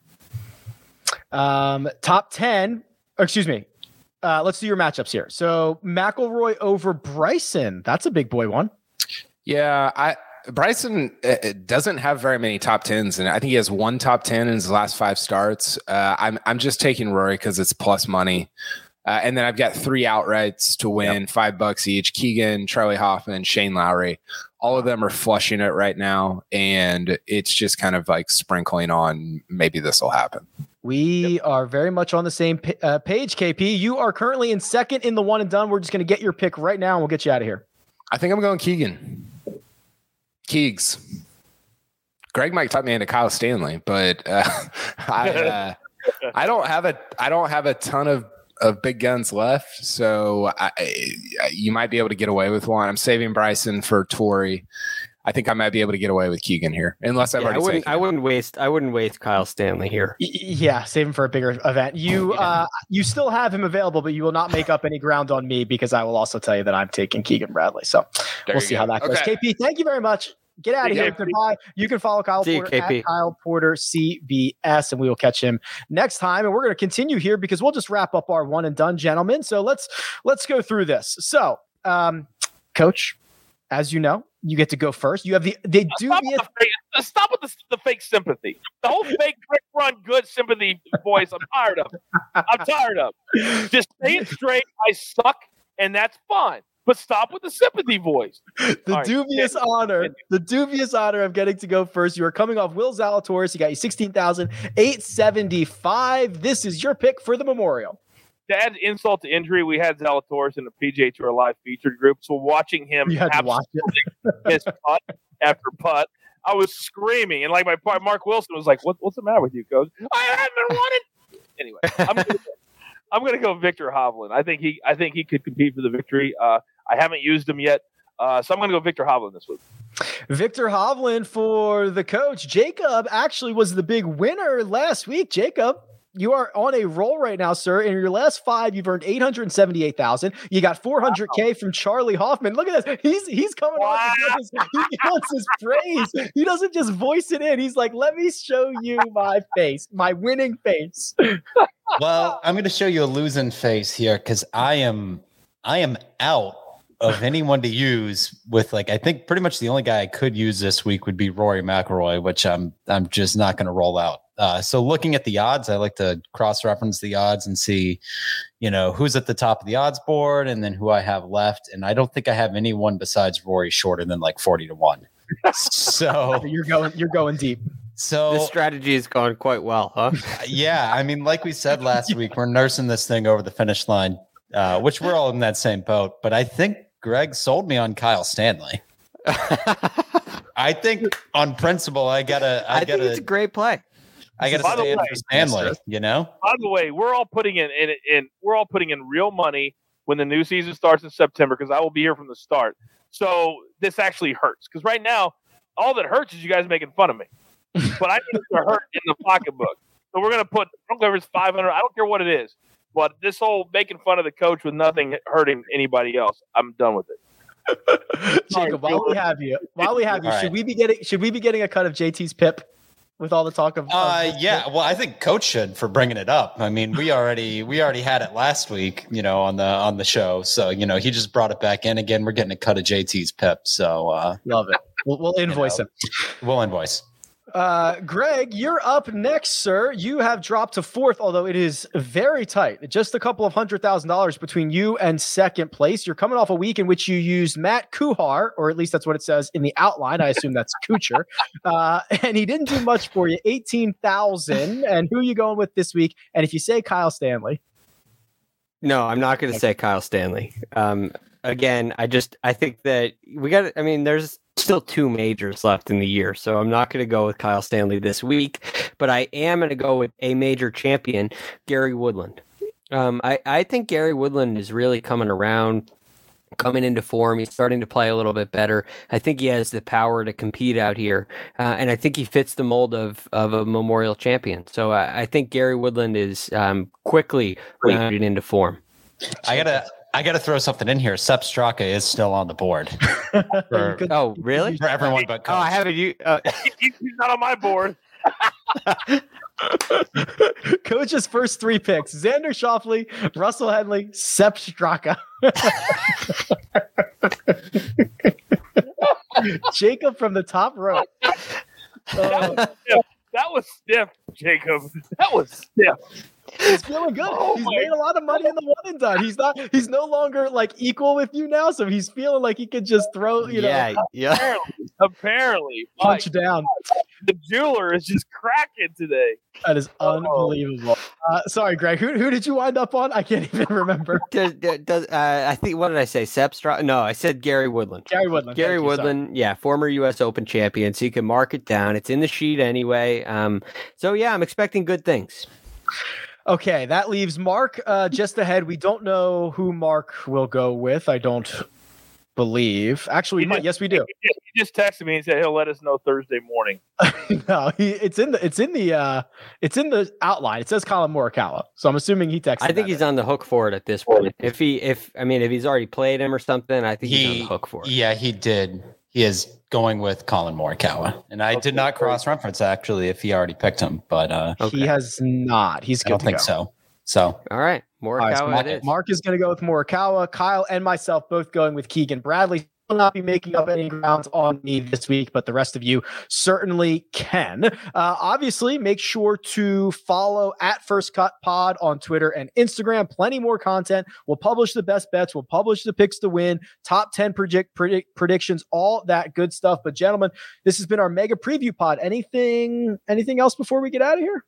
Um, top ten, or excuse me. Uh, let's do your matchups here. So McIlroy over Bryson. That's a big boy one. Yeah, I Bryson uh, doesn't have very many top tens, and I think he has one top ten in his last five starts. Uh, I'm I'm just taking Rory because it's plus money, uh, and then I've got three outrights to win, yep. five bucks each. Keegan, Charlie Hoffman, Shane Lowry, all of them are flushing it right now, and it's just kind of like sprinkling on. Maybe this will happen. We yep. are very much on the same p- uh, page, K P. You are currently in second in the one and done. We're just going to get your pick right now, and we'll get you out of here. I think I'm going Keegan. Keegs. Greg might talk me into Kyle Stanley, but uh, I uh, I don't have a I don't have a ton of, of big guns left, so I, I, you might be able to get away with one. I'm saving Bryson for Torrey. I think I might be able to get away with Keegan here, unless I've yeah, already. I wouldn't. Taken I wouldn't waste. I wouldn't waste Kyle Stanley here. Yeah, save him for a bigger event. You, uh, you still have him available, but you will not make up any ground on me because I will also tell you that I'm taking Keegan Bradley. So there we'll see go. how that goes. Okay. K P, thank you very much. Get out of here. Goodbye. You can follow Kyle See Porter you, at Kyle Porter C B S, and we will catch him next time. And we're going to continue here because we'll just wrap up our one and done, gentlemen. So let's let's go through this. So, um, Coach, as you know, you get to go first. You have the they do stop, with the, fake, stop with the, the fake sympathy. The whole fake Rick Run Good sympathy voice. I'm tired of. I'm tired of. Just say it straight. I suck, and that's fine. But stop with the sympathy voice. The right. dubious yeah. honor, the dubious honor of getting to go first. You are coming off Will Zalatoris. He got you sixteen thousand eight hundred seventy-five. This is your pick for the Memorial. To add insult to injury, we had Zalatoris in the P G A Tour Live featured group. So watching him You had to watch it. his putt after putt, I was screaming. And like my partner, Mark Wilson was like, what, what's the matter with you, Coach? I haven't been running. Anyway, I'm gonna, I'm going to go Victor Hovland. I think he I think he could compete for the victory. Uh, I haven't used him yet. Uh, so I'm going to go Victor Hovland this week. Victor Hovland for the coach. Jacob actually was the big winner last week. Jacob, you are on a roll right now, sir. In your last five, you've earned eight hundred seventy-eight thousand. You got four hundred K wow. from Charlie Hoffman. Look at this. He's he's coming wow. on. His, he wants his praise. He doesn't just voice it in. He's like, let me show you my face, my winning face. Well, I'm going to show you a losing face here because I am I am out of anyone to use with, like, I think pretty much the only guy I could use this week would be Rory McIlroy, which I'm I'm just not going to roll out. Uh, so looking at the odds, I like to cross-reference the odds and see, you know, who's at the top of the odds board and then who I have left. And I don't think I have anyone besides Rory shorter than like forty to one. So you're going you're going deep. So this strategy has gone quite well, huh? Yeah, I mean, like we said last week, we're nursing this thing over the finish line, uh, which we're all in that same boat. But I think Greg sold me on Kyle Stanley. I think on principle, I gotta. I, I gotta, think it's a great play. I gotta By the stand way, for Stanley. You know. By the way, we're all putting in, in, in we're all putting in real money when the new season starts in September because I will be here from the start. So this actually hurts because right now, all that hurts is you guys making fun of me. But I need it to hurt in the pocketbook. So we're gonna put. I don't care if it's five hundred. I don't care what it is. But this whole making fun of the coach with nothing hurting anybody else, I'm done with it. Jacob, while we have you, while we have you, All should right. we be getting should we be getting a cut of J T's pip with all the talk of? Uh, of yeah. Well, I think Coach should for bringing it up. I mean, we already we already had it last week, you know, on the on the show. So you know, he just brought it back in again. We're getting a cut of J T's pip. So uh, love it. We'll, we'll invoice you know, him. We'll invoice. Uh, Greg, you're up next, sir. You have dropped to fourth, although it is very tight. Just a couple of hundred thousand dollars between you and second place. You're coming off a week in which you used Matt Kuhar, or at least that's what it says in the outline. I assume that's Kuchar. Uh, and he didn't do much for you. eighteen thousand. And who are you going with this week? And if you say Kyle Stanley. No, I'm not going to say Kyle Stanley. Um, again, I just I think that we got. I mean, there's still two majors left in the year, so I'm not going to go with Kyle Stanley this week. But I am going to go with a major champion, Gary Woodland. Um, I, I think Gary Woodland is really coming around, coming into form. He's starting to play a little bit better. I think he has the power to compete out here. Uh, and I think he fits the mold of, of a Memorial champion. So I, I think Gary Woodland is um, quickly rounded into form. I gotta, I gotta throw something in here. Sepp Straka is still on the board. For, oh, really? For everyone but Coach. Oh, I haven't. You. Uh, He's not on my board. Coach's first three picks: Xander Schauffele, Russell Henley, Sepp Straka. Jacob from the top row. That was stiff. That was stiff, Jacob. That was stiff. He's feeling good. Oh he's my made a lot of money in the one and done. He's not. He's no longer like equal with you now, so he's feeling like he could just throw. You yeah, know, yeah. Apparently, apparently punch my down. God, the jeweler is just cracking today. That is unbelievable. Uh, sorry, Greg. Who who did you wind up on? I can't even remember. Does, does, uh, I think, what did I say? Sepp Straka? No, I said Gary Woodland. Gary Woodland. Gary Thank you, Woodland, sorry. yeah, former U S Open champion. So you can mark it down. It's in the sheet anyway. Um, so yeah, I'm expecting good things. Okay, that leaves Mark uh, just ahead. We don't know who Mark will go with. I don't believe. Actually, we He might. just- Yes, we do. He just, he just texted me and said he'll let us know Thursday morning. No, he, it's in the it's in the uh, it's in the outline. It says Colin Morikawa, so I'm assuming he texted. I think that he's in. on the hook for it at this point. If he, if I mean, if he's already played him or something, I think he's on He, the hook for it. yeah, he did. He is going with Colin Morikawa, and I did not cross-reference actually if he already picked him, but uh, Okay. He has not. He's I good don't to think go. so. So All right, All right, so Morikawa Mark, it is. Mark is going to go with Morikawa. Kyle and myself both going with Keegan Bradley. Will not be making up any grounds on me this week, but the rest of you certainly can. Uh, obviously, make sure to follow at First Cut Pod on Twitter and Instagram. Plenty more content. We'll publish the best bets. We'll publish the picks to win, top ten predict, predict predictions, all that good stuff. But gentlemen, this has been our mega preview pod. Anything, anything else before we get out of here?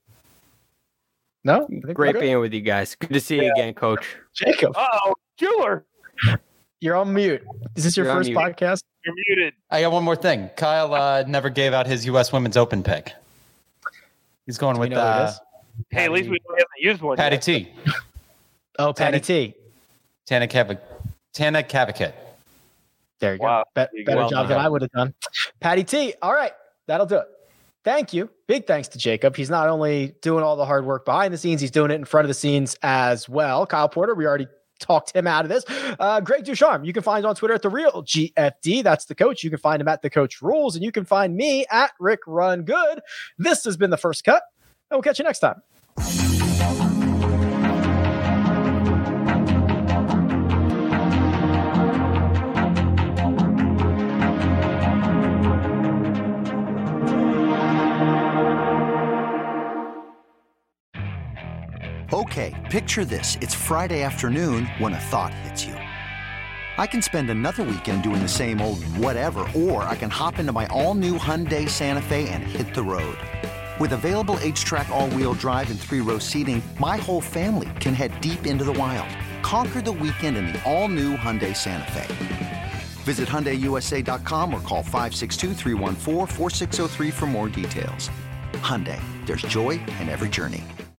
No. I think we're Great good. being with you guys. Good to see you again, Coach. Jacob, Uh-oh, jeweler, you're on mute. Is this your You're on first mute. podcast? you're muted. I got one more thing. Kyle uh, never gave out his U S Women's Open pick. He's going Do we with know who it uh, is? Hey, at least we haven't used one Patty yet. T. Oh, Patty Tana- T. Tana Kav- Tana Kavakit. There you Wow. go. Be- better Well job than done. I would have done. Patty T. All right. That'll do it. Thank you. Big thanks to Jacob. He's not only doing all the hard work behind the scenes, he's doing it in front of the scenes as well. Kyle Porter, we already talked him out of this. Uh, Greg Ducharme, you can find on Twitter at the real G F D. That's the coach. You can find him at the Coach Rules, and you can find me at Rick Run Good. This has been the First Cut, and we'll catch you next time. Okay, picture this. It's Friday afternoon when a thought hits you. I can spend another weekend doing the same old whatever, or I can hop into my all-new Hyundai Santa Fe and hit the road. With available H-Track all-wheel drive and three-row seating, my whole family can head deep into the wild. Conquer the weekend in the all-new Hyundai Santa Fe. Visit Hyundai U S A dot com or call five six two, three one four, four six zero three for more details. Hyundai, there's joy in every journey.